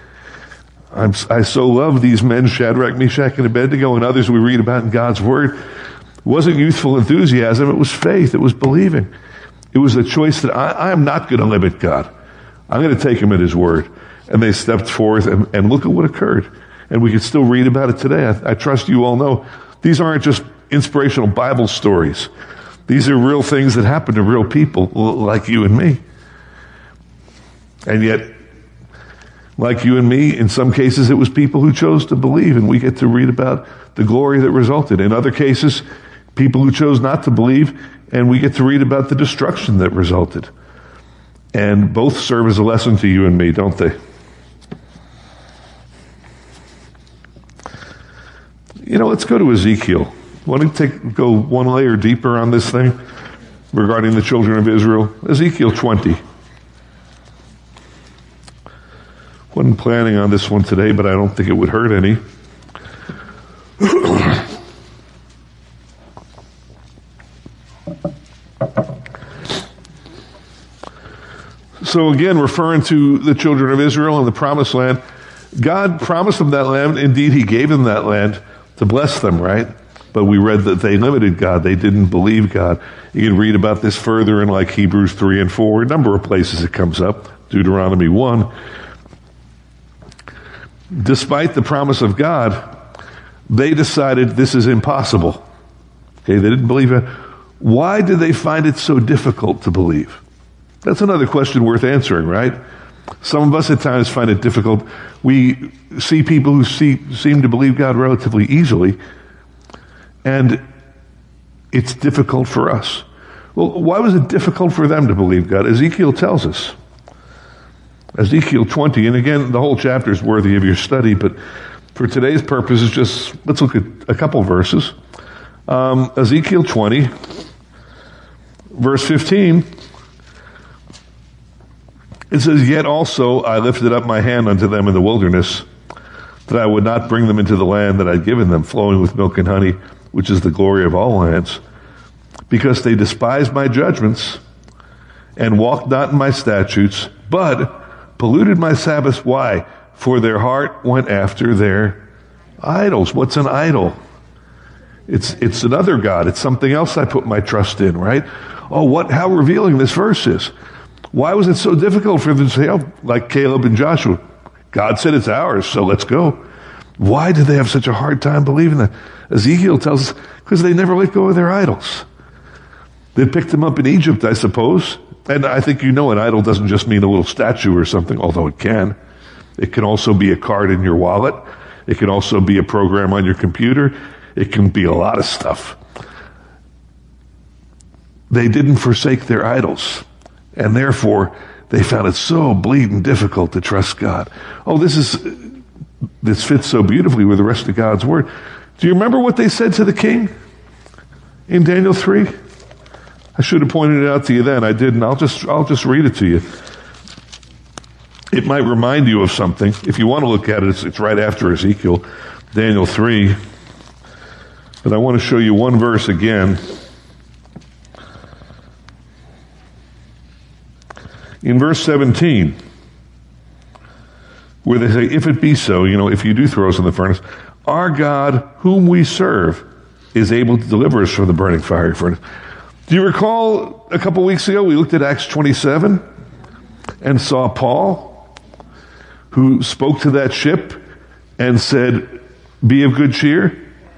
I so love these men, Shadrach, Meshach, and Abednego, and others we read about in God's Word. It wasn't youthful enthusiasm, it was faith, it was believing. It was a choice that I am not going to limit God. I'm going to take him at his word. And they stepped forth, and look at what occurred. And we can still read about it today. I trust you all know these aren't just inspirational Bible stories. These are real things that happen to real people like you and me. And yet, like you and me, in some cases it was people who chose to believe, and we get to read about the glory that resulted. In other cases, people who chose not to believe, and we get to read about the destruction that resulted. And both serve as a lesson to you and me, don't they? You know, let's go to Ezekiel. Want to go one layer deeper on this thing regarding the children of Israel? Ezekiel 20. Wasn't planning on this one today, but I don't think it would hurt any. So again, referring to the children of Israel and the promised land, God promised them that land. Indeed, he gave them that land to bless them, right? But we read that they limited God. They didn't believe God. You can read about this further in like Hebrews 3 and 4, a number of places it comes up, Deuteronomy 1. Despite the promise of God, they decided this is impossible. Okay, they didn't believe it. Why did they find it so difficult to believe? That's another question worth answering, right? Some of us at times find it difficult. We see people who seem to believe God relatively easily, and it's difficult for us. Well, why was it difficult for them to believe God? Ezekiel tells us. Ezekiel 20, and again, the whole chapter is worthy of your study, but for today's purposes, just let's look at a couple verses. Ezekiel 20, verse 15, it says, "Yet also I lifted up my hand unto them in the wilderness, that I would not bring them into the land that I'd given them, flowing with milk and honey, which is the glory of all lands, because they despised my judgments, and walked not in my statutes, but polluted my Sabbaths." Why? "For their heart went after their idols." What's an idol? It's another God. It's something else I put my trust in, right? Oh, how revealing this verse is. Why was it so difficult for them to say, oh, like Caleb and Joshua, God said it's ours, so let's go. Why did they have such a hard time believing that? Ezekiel tells us, because they never let go of their idols. They picked them up in Egypt, I suppose. And I think you know an idol doesn't just mean a little statue or something, although it can. It can also be a card in your wallet. It can also be a program on your computer. It can be a lot of stuff. They didn't forsake their idols. And therefore, they found it so bleeding difficult to trust God. Oh, this fits so beautifully with the rest of God's word. Do you remember what they said to the king in Daniel 3? I should have pointed it out to you then. I didn't. I'll just read it to you. It might remind you of something. If you want to look at it, it's right after Ezekiel, Daniel 3. But I want to show you one verse again. In verse 17, where they say, if it be so, if you do throw us in the furnace, our God, whom we serve, is able to deliver us from the burning fiery furnace. Do you recall a couple weeks ago we looked at Acts 27 and saw Paul, who spoke to that ship and said, be of good cheer,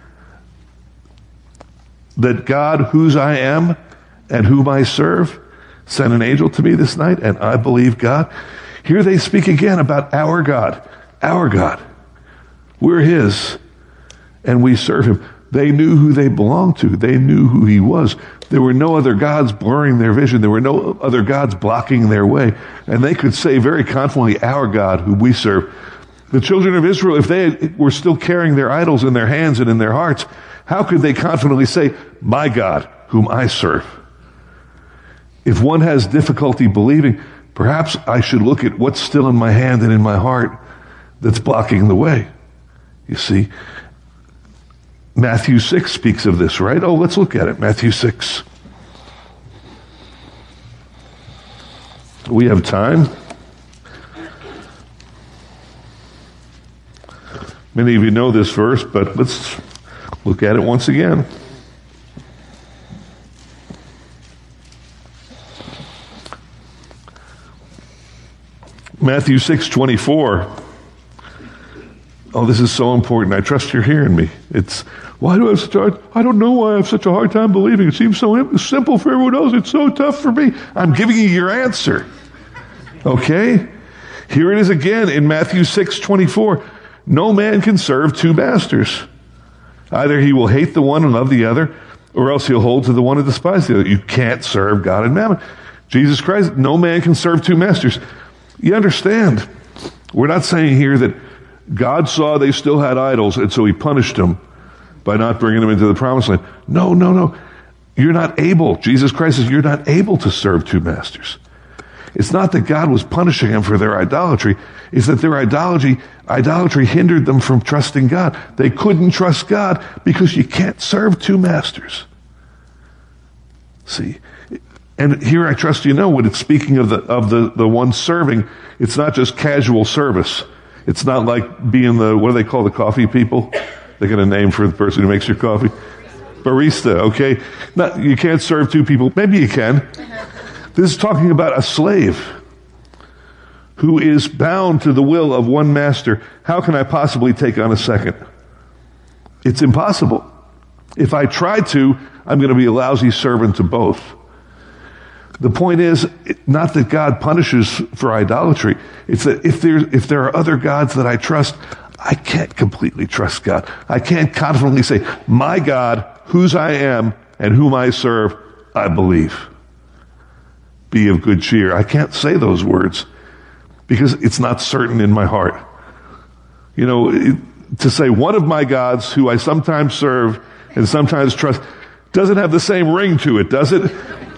that God, whose I am and whom I serve, sent an angel to me this night, and I believe God. Here they speak again about our God. Our God. We're his, and we serve him. They knew who they belonged to. They knew who he was. There were no other gods blurring their vision. There were no other gods blocking their way. And they could say very confidently, our God, who we serve. The children of Israel, if they were still carrying their idols in their hands and in their hearts, how could they confidently say, my God, whom I serve? If one has difficulty believing, perhaps I should look at what's still in my hand and in my heart that's blocking the way. You see, Matthew 6 speaks of this, right? Oh, let's look at it. Matthew 6. We have time. Many of you know this verse, but let's look at it once again. Matthew 6:24. Oh, this is so important. I trust you're hearing me. Why do I have such a hard, I don't know why I have such a hard time believing. It seems so simple for everyone else. It's so tough for me. I'm giving you your answer. Okay? Here it is again in Matthew 6:24. No man can serve two masters. Either he will hate the one and love the other, or else he'll hold to the one and despise the other. You can't serve God and mammon. Jesus Christ, no man can serve two masters. You understand, we're not saying here that God saw they still had idols, and so he punished them by not bringing them into the promised land. No. You're not able. Jesus Christ says you're not able to serve two masters. It's not that God was punishing them for their idolatry. It's that their idolatry hindered them from trusting God. They couldn't trust God because you can't serve two masters. See? And here I trust you know when it's speaking of the one serving, it's not just casual service. It's not like being what do they call the coffee people? They got a name for the person who makes your coffee. Barista, okay? You can't serve two people. Maybe you can. This is talking about a slave who is bound to the will of one master. How can I possibly take on a second? It's impossible. If I try to, I'm going to be a lousy servant to both. The point is, not that God punishes for idolatry. It's that if there are other gods that I trust, I can't completely trust God. I can't confidently say, my God, whose I am and whom I serve, I believe. Be of good cheer. I can't say those words because it's not certain in my heart. You know, to say one of my gods who I sometimes serve and sometimes trust doesn't have the same ring to it, does it?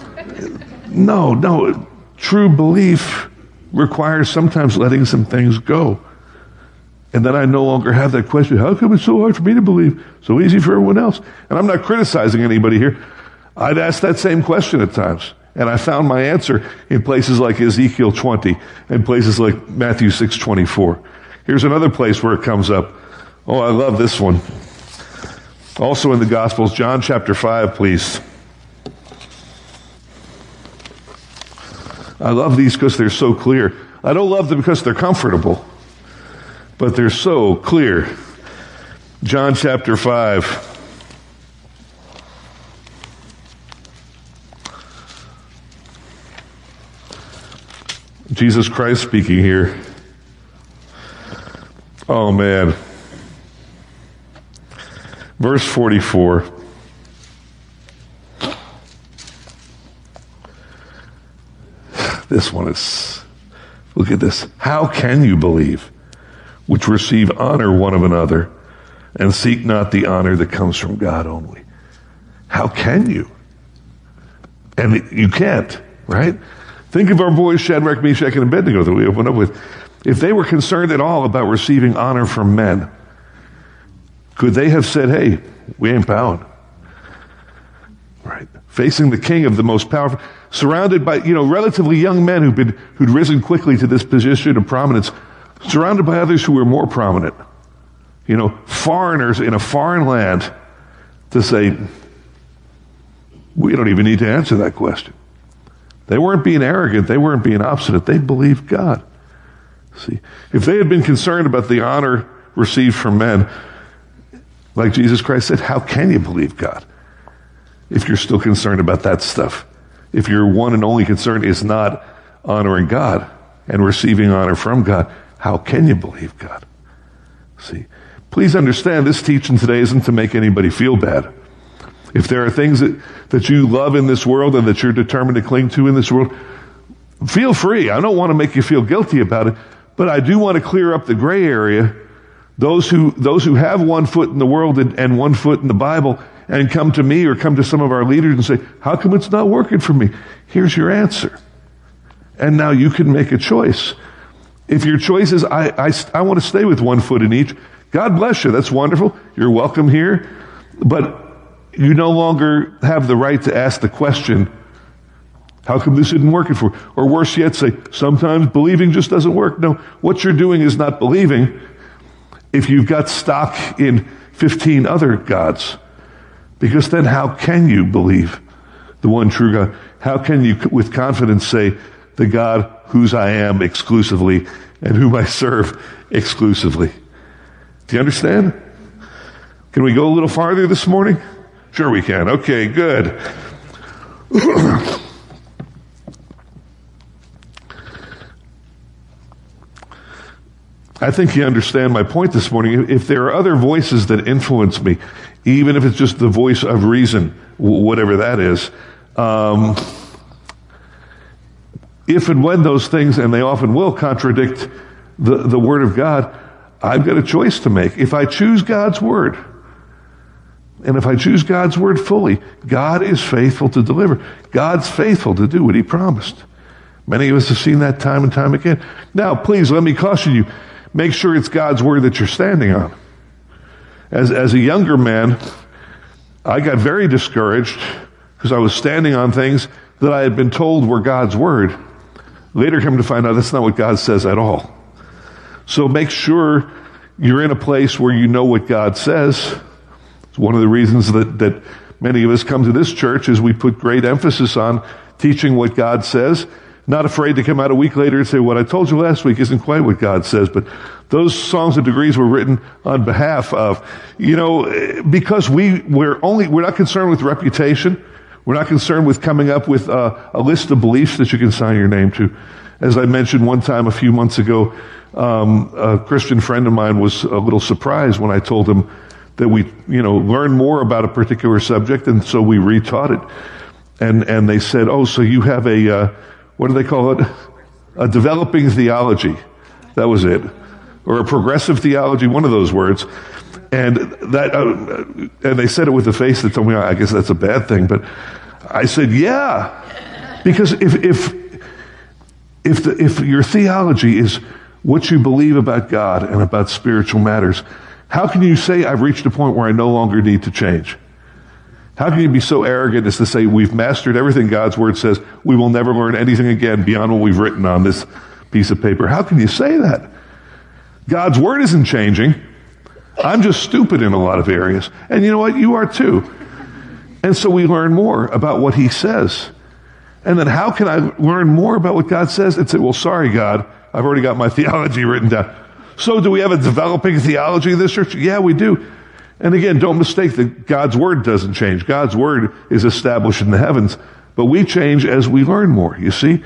No. True belief requires sometimes letting some things go. And then I no longer have that question, how come it's so hard for me to believe? So easy for everyone else. And I'm not criticizing anybody here. I'd ask that same question at times. And I found my answer in places like Ezekiel 20 and places like Matthew 6:24. Here's another place where it comes up. Oh, I love this one. Also in the Gospels, John chapter 5, please. I love these because they're so clear. I don't love them because they're comfortable, but they're so clear. John chapter 5. Jesus Christ speaking here. Oh man. Verse 44. This one is, look at this. How can you believe, which receive honor one of another, and seek not the honor that comes from God only? How can you? And you can't, right? Think of our boys Shadrach, Meshach, and Abednego that we opened up with. If they were concerned at all about receiving honor from men, could they have said, hey, we ain't bowing? Right? Facing the king of the most powerful, surrounded by, relatively young men who'd risen quickly to this position of prominence, surrounded by others who were more prominent. Foreigners in a foreign land, to say, we don't even need to answer that question. They weren't being arrogant. They weren't being obstinate. They believed God. See, if they had been concerned about the honor received from men, like Jesus Christ said, how can you believe God if you're still concerned about that stuff? If your one and only concern is not honoring God and receiving honor from God, how can you believe God? See, please understand this teaching today isn't to make anybody feel bad. If there are things that you love in this world and that you're determined to cling to in this world, feel free. I don't want to make you feel guilty about it, but I do want to clear up the gray area. Those who have one foot in the world and one foot in the Bible, and come to me or come to some of our leaders and say, how come it's not working for me? Here's your answer. And now you can make a choice. If your choice is, I want to stay with one foot in each, God bless you. That's wonderful. You're welcome here. But you no longer have the right to ask the question, how come this isn't working for me? Or worse yet, say, sometimes believing just doesn't work. No, what you're doing is not believing if you've got stock in 15 other gods. Because then how can you believe the one true God? How can you with confidence say, the God whose I am exclusively and whom I serve exclusively? Do you understand? Can we go a little farther this morning? Sure we can. Okay, good. I think you understand my point this morning. If there are other voices that influence me, even if it's just the voice of reason, whatever that is, if and when those things, and they often will, contradict the Word of God, I've got a choice to make. If I choose God's Word, and if I choose God's Word fully, God is faithful to deliver. God's faithful to do what He promised. Many of us have seen that time and time again. Now, please, let me caution you. Make sure it's God's Word that you're standing on. As a younger man, I got very discouraged because I was standing on things that I had been told were God's Word. Later come to find out that's not what God says at all. So make sure you're in a place where you know what God says. It's one of the reasons that many of us come to this church is we put great emphasis on teaching what God says. Not afraid to come out a week later and say, what I told you last week isn't quite what God says, but those songs and degrees were written on behalf of, because we're not concerned with reputation. We're not concerned with coming up with a list of beliefs that you can sign your name to. As I mentioned one time a few months ago, a Christian friend of mine was a little surprised when I told him that we, learn more about a particular subject, and so we retaught it. And they said, oh, so you have what do they call it? A developing theology. That was it. Or a progressive theology, one of those words. And and they said it with a face that told me, I guess that's a bad thing. But I said, yeah. Because if your theology is what you believe about God and about spiritual matters, how can you say I've reached a point where I no longer need to change? How can you be so arrogant as to say we've mastered everything God's Word says, we will never learn anything again beyond what we've written on this piece of paper? How can you say that? God's Word isn't changing. I'm just stupid in a lot of areas. And you know what? You are too. And so we learn more about what He says. And then how can I learn more about what God says and say, well, sorry, God, I've already got my theology written down. So do we have a developing theology in this church? Yeah, we do. And again, don't mistake that God's Word doesn't change. God's Word is established in the heavens. But we change as we learn more, you see?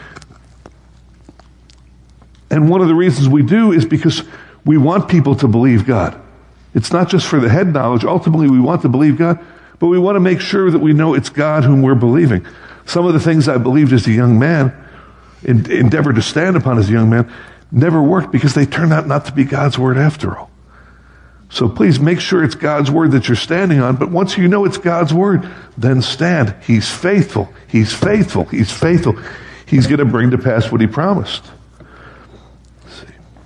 And one of the reasons we do is because we want people to believe God. It's not just for the head knowledge. Ultimately, we want to believe God, but we want to make sure that we know it's God whom we're believing. Some of the things I believed as a young man, endeavored to stand upon as a young man, never worked because they turned out not to be God's Word after all. So please make sure it's God's Word that you're standing on, but once you know it's God's Word, then stand. He's faithful. He's faithful. He's faithful. He's going to bring to pass what He promised. Let's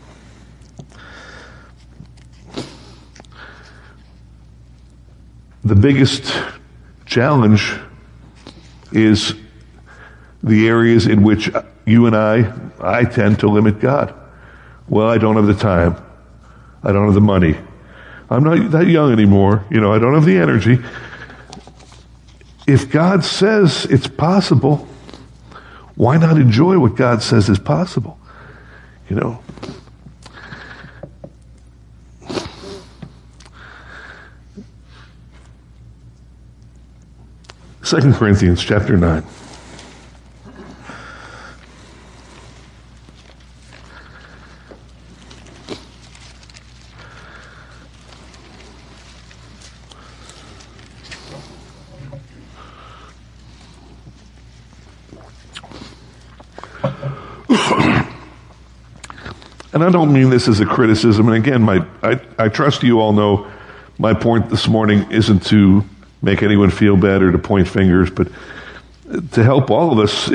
see. The biggest challenge is the areas in which you and I tend to limit God. Well, I don't have the time. I don't have the money. I'm not that young anymore. I don't have the energy. If God says it's possible, why not enjoy what God says is possible? 2 Corinthians chapter 9. And I don't mean this as a criticism. And again, I trust you all know my point this morning isn't to make anyone feel bad or to point fingers, but to help all of us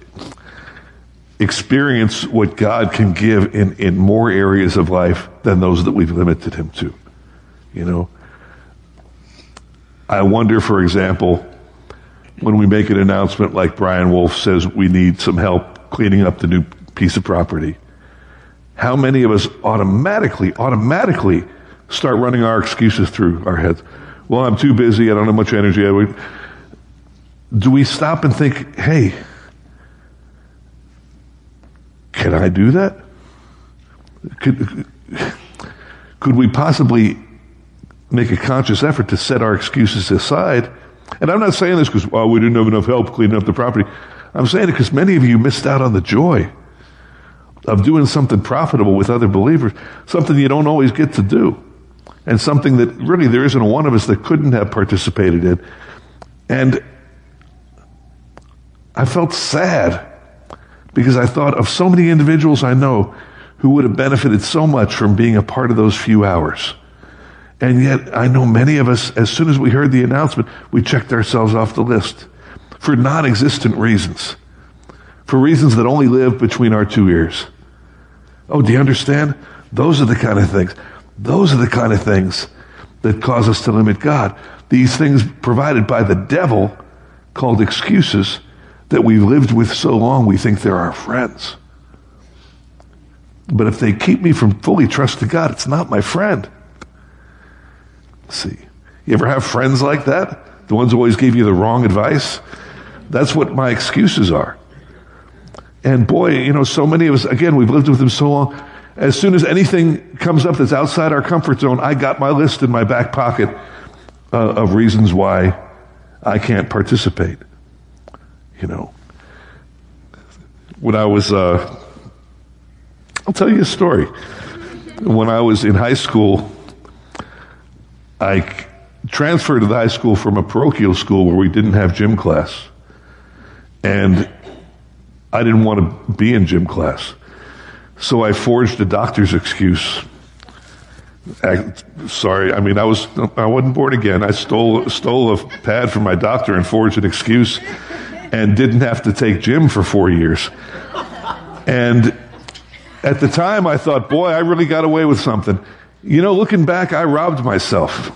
experience what God can give in more areas of life than those that we've limited him to. You know, I wonder, for example, when we make an announcement like Brian Wolf says we need some help cleaning up the new piece of property, how many of us automatically start running our excuses through our heads? Well, I'm too busy. I don't have much energy. Do we stop and think, hey, can I do that? Could we possibly make a conscious effort to set our excuses aside? And I'm not saying this because, we didn't have enough help cleaning up the property. I'm saying it because many of you missed out on the joy of doing something profitable with other believers, something you don't always get to do, and something that really there isn't one of us that couldn't have participated in. And I felt sad because I thought of so many individuals I know who would have benefited so much from being a part of those few hours. And yet I know many of us, as soon as we heard the announcement, we checked ourselves off the list for non-existent reasons, for reasons that only live between our two ears. Oh, do you understand? Those are the kind of things. Those are the kind of things that cause us to limit God. These things provided by the devil called excuses that we've lived with so long we think they're our friends. But if they keep me from fully trusting God, it's not my friend. See, you ever have friends like that? The ones who always give you the wrong advice? That's what my excuses are. And boy, so many of us, again, we've lived with them so long. As soon as anything comes up that's outside our comfort zone, I got my list in my back pocket of reasons why I can't participate. When I was, I'll tell you a story. When I was in high school, I transferred to the high school from a parochial school where we didn't have gym class. And I didn't want to be in gym class. So I forged a doctor's excuse. I wasn't born again. I stole a pad from my doctor and forged an excuse and didn't have to take gym for 4 years. And at the time I thought, boy, I really got away with something. Looking back, I robbed myself.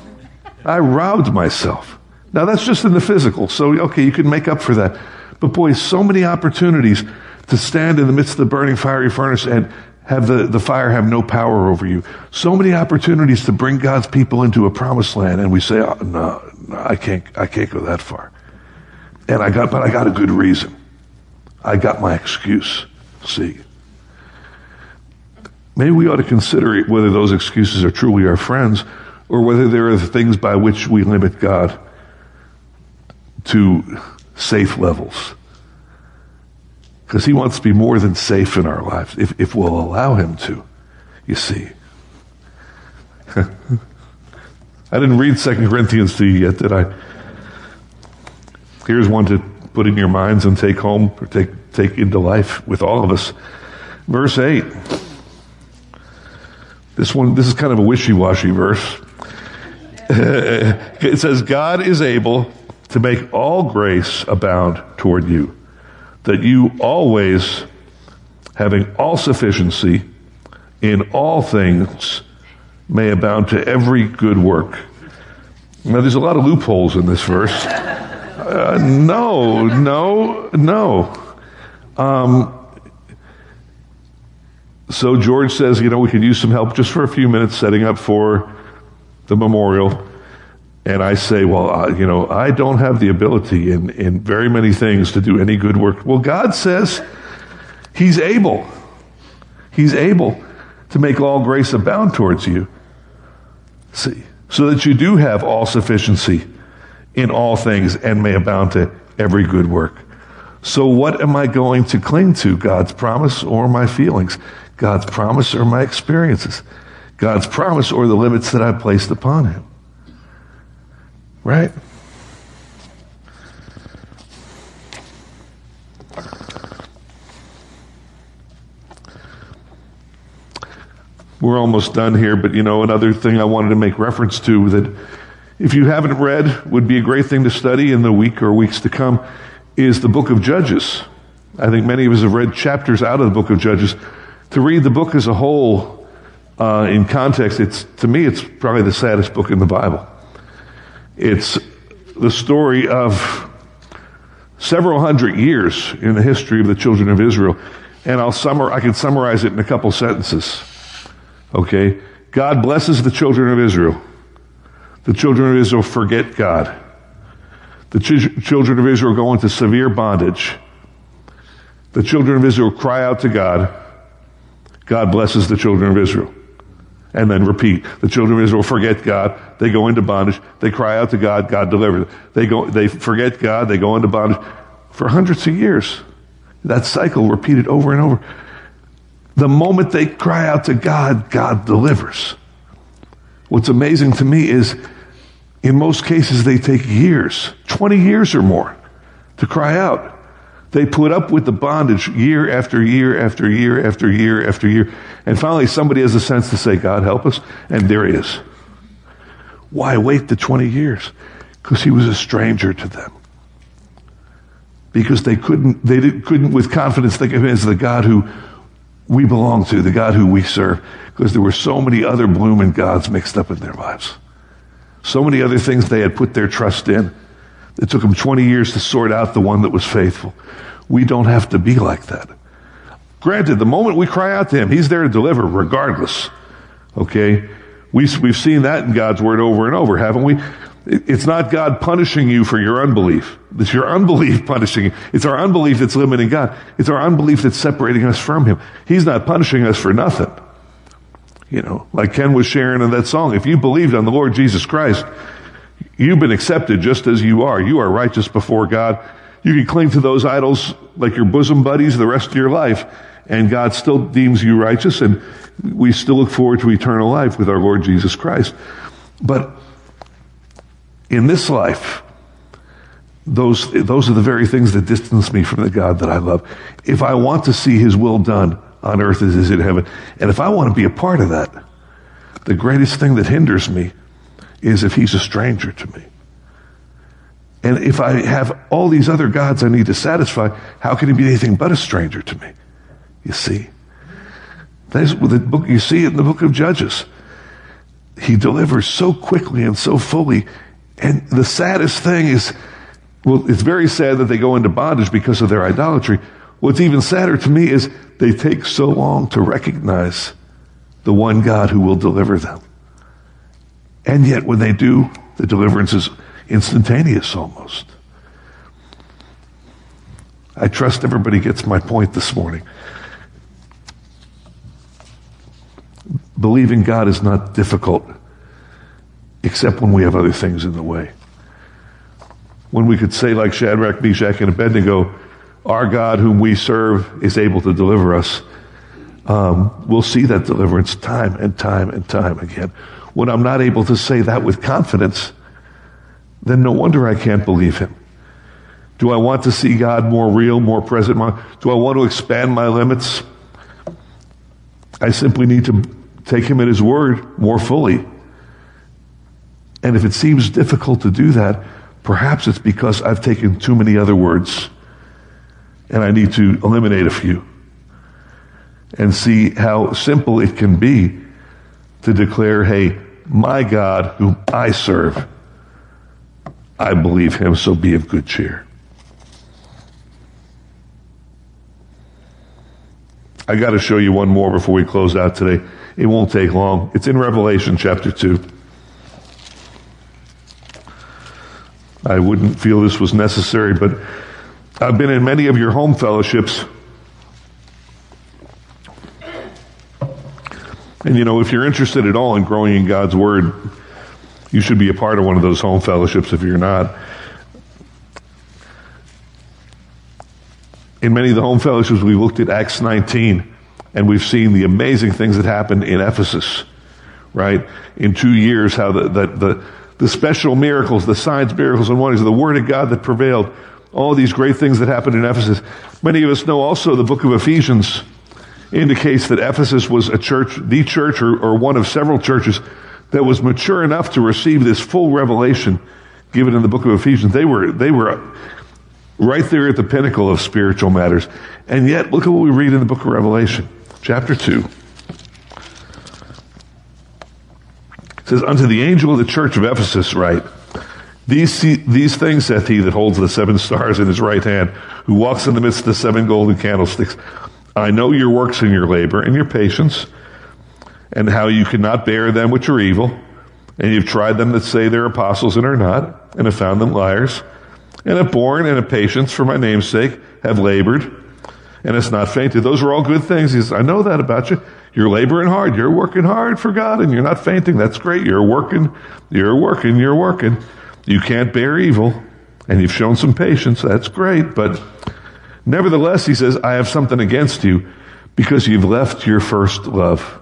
Now that's just in the physical. So, okay, you can make up for that. But boy, so many opportunities to stand in the midst of the burning fiery furnace and have the fire have no power over you. So many opportunities to bring God's people into a promised land, and we say, oh, no, I can't go that far. But I got a good reason. I got my excuse. See, maybe we ought to consider whether those excuses are truly our friends or whether there are the things by which we limit God to safe levels. Because he wants to be more than safe in our lives, if we'll allow him to, you see. I didn't read 2 Corinthians to you yet, did I? Here's one to put in your minds and take home, or take into life with all of us. Verse 8. This is kind of a wishy-washy verse. It says, God is able to make all grace abound toward you, that you always, having all sufficiency in all things, may abound to every good work. Now, there's a lot of loopholes in this verse. No. So George says, we could use some help just for a few minutes setting up for the memorial. And I say, well, I don't have the ability in very many things to do any good work. Well, God says he's able. He's able to make all grace abound towards you. See, so that you do have all sufficiency in all things and may abound to every good work. So what am I going to cling to? God's promise or my feelings? God's promise or my experiences? God's promise or the limits that I've placed upon him? Right? We're almost done here, but another thing I wanted to make reference to that if you haven't read, would be a great thing to study in the week or weeks to come, is the book of Judges. I think many of us have read chapters out of the book of Judges. To read the book as a whole, in context, to me, it's probably the saddest book in the Bible. It's the story of several hundred years in the history of the children of Israel. And I can summarize it in a couple sentences. Okay? God blesses the children of Israel. The children of Israel forget God. The children of Israel go into severe bondage. The children of Israel cry out to God. God blesses the children of Israel. And then repeat. The children of Israel forget God. They go into bondage. They cry out to God. God delivers them. They forget God. They go into bondage for hundreds of years. That cycle repeated over and over. The moment they cry out to God, God delivers. What's amazing to me is, in most cases, they take years, 20 years or more, to cry out. They put up with the bondage year after year after year after year after year. And finally, somebody has the sense to say, God, help us. And there he is. Why wait the 20 years? Because he was a stranger to them. Because they couldn't with confidence think of him as the God who we belong to, the God who we serve. Because there were so many other blooming gods mixed up in their lives. So many other things they had put their trust in. It took them 20 years to sort out the one that was faithful. We don't have to be like that. Granted, the moment we cry out to him, he's there to deliver regardless. Okay? We've seen that in God's word over and over, haven't we? It's not God punishing you for your unbelief. It's your unbelief punishing you. It's our unbelief that's limiting God. It's our unbelief that's separating us from him. He's not punishing us for nothing. You know, like Ken was sharing in that song, if you believed on the Lord Jesus Christ, you've been accepted just as you are. You are righteous before God. You can cling to those idols like your bosom buddies the rest of your life, and God still deems you righteous, and we still look forward to eternal life with our Lord Jesus Christ. But in this life, those are the very things that distance me from the God that I love. If I want to see his will done on earth as it is in heaven, and if I want to be a part of that, the greatest thing that hinders me is if he's a stranger to me. And if I have all these other gods I need to satisfy, how can he be anything but a stranger to me? You see? That's the book, you see it in the book of Judges. He delivers so quickly and so fully. And the saddest thing is, well, it's very sad that they go into bondage because of their idolatry. What's even sadder to me is they take so long to recognize the one God who will deliver them. And yet when they do, the deliverance is instantaneous almost. I trust everybody gets my point this morning. Believing God is not difficult, except when we have other things in the way. When we could say, like Shadrach, Meshach, and Abednego, our God whom we serve is able to deliver us, we'll see that deliverance time and time and time again. When I'm not able to say that with confidence, then no wonder I can't believe him. Do I want to see God more real, more present? Do I want to expand my limits? I simply need to take him at his word more fully. And if it seems difficult to do that, perhaps it's because I've taken too many other words and I need to eliminate a few and see how simple it can be to declare, hey, my God whom I serve, I believe him, so be of good cheer. I got to show you one more before we close out today. It won't take long. It's in Revelation chapter 2. I wouldn't feel this was necessary, but I've been in many of your home fellowships. And you know, if you're interested at all in growing in God's Word, you should be a part of one of those home fellowships if you're not. In many of the home fellowships, we looked at Acts 19, and we've seen the amazing things that happened in Ephesus, right? In 2 years, how the special miracles, the signs, miracles, and wonders, the Word of God that prevailed, all these great things that happened in Ephesus. Many of us know also the book of Ephesians indicates that Ephesus was a church, the church, or one of several churches that was mature enough to receive this full revelation given in the book of Ephesians. They were right there at the pinnacle of spiritual matters. And yet, look at what we read in the book of Revelation, chapter 2. It says, "Unto the angel of the church of Ephesus write, These things saith he that holds the 7 stars in his right hand, who walks in the midst of the 7 golden candlesticks. I know your works and your labor and your patience, and how you cannot bear them which are evil. And you've tried them that say they're apostles and are not, and have found them liars, and have borne and have patience for my name's sake, have labored, and has not fainted." Those are all good things. He says, I know that about you. You're laboring hard. You're working hard for God, and you're not fainting. That's great. You're working. You can't bear evil, and you've shown some patience. That's great. But nevertheless, he says, I have something against you, because you've left your first love.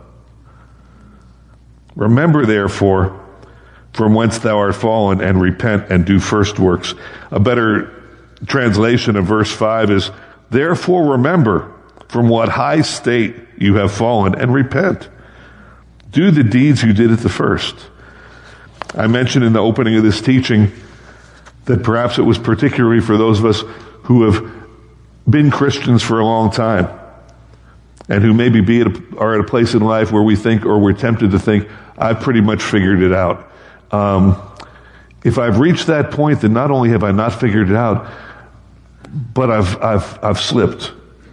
Remember, therefore, from whence thou art fallen, and repent and do first works. A better translation of verse 5 is, therefore remember from what high state you have fallen, and repent. Do the deeds you did at the first. I mentioned in the opening of this teaching that perhaps it was particularly for those of us who have been Christians for a long time, and who maybe are at a place in life where we think, or we're tempted to think, I've pretty much figured it out. If I've reached that point, then not only have I not figured it out, but I've slipped.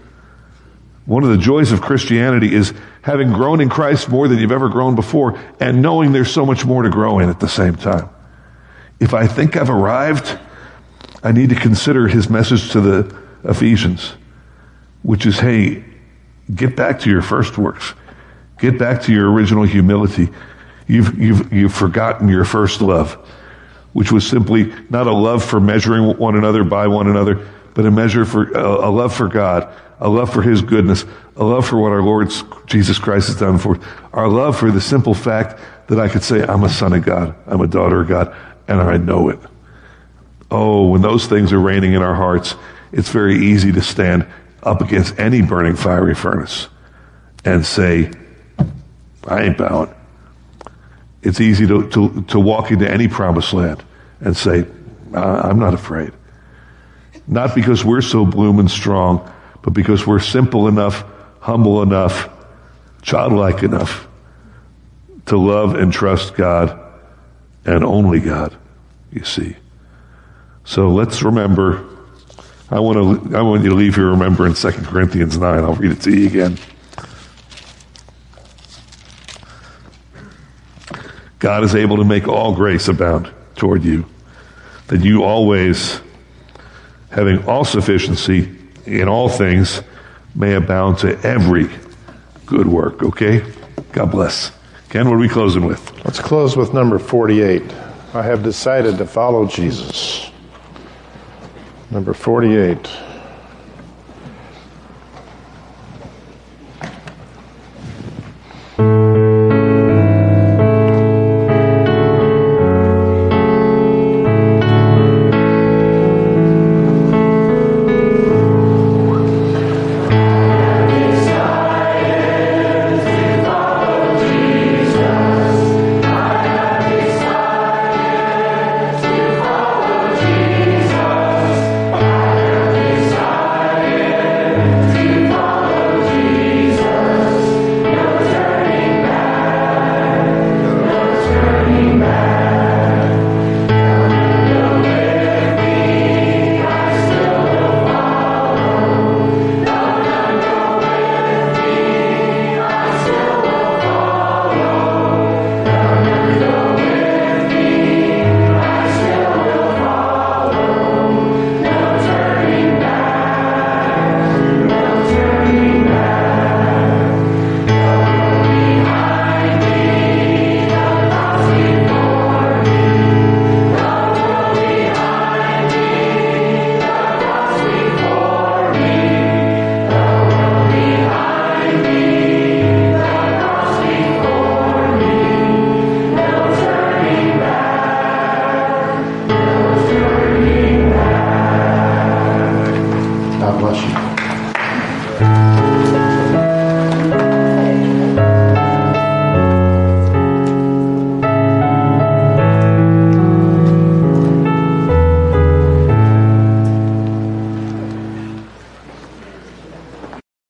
One of the joys of Christianity is having grown in Christ more than you've ever grown before, and knowing there's so much more to grow in at the same time. If I think I've arrived, I need to consider his message to the Ephesians, which is, hey, get back to your first works. Get back to your original humility. You've forgotten your first love, which was simply not a love for measuring one another by one another, but a love for God, a love for his goodness, a love for what our Lord Jesus Christ has done for us, our love for the simple fact that I could say, I'm a son of God, I'm a daughter of God, and I know it. Oh, when those things are reigning in our hearts, it's very easy to stand up against any burning fiery furnace and say, I ain't bowing. It's easy to walk into any promised land and say, I'm not afraid. Not because we're so blooming strong, but because we're simple enough, humble enough, childlike enough to love and trust God, and only God, you see. So let's remember. I want you to leave here remembering 2 Corinthians 9. I'll read it to you again. God is able to make all grace abound toward you, that you always, having all sufficiency in all things, may abound to every good work. Okay? God bless. Ken, what are we closing with? Let's close with number 48. I have decided to follow Jesus. Number 48.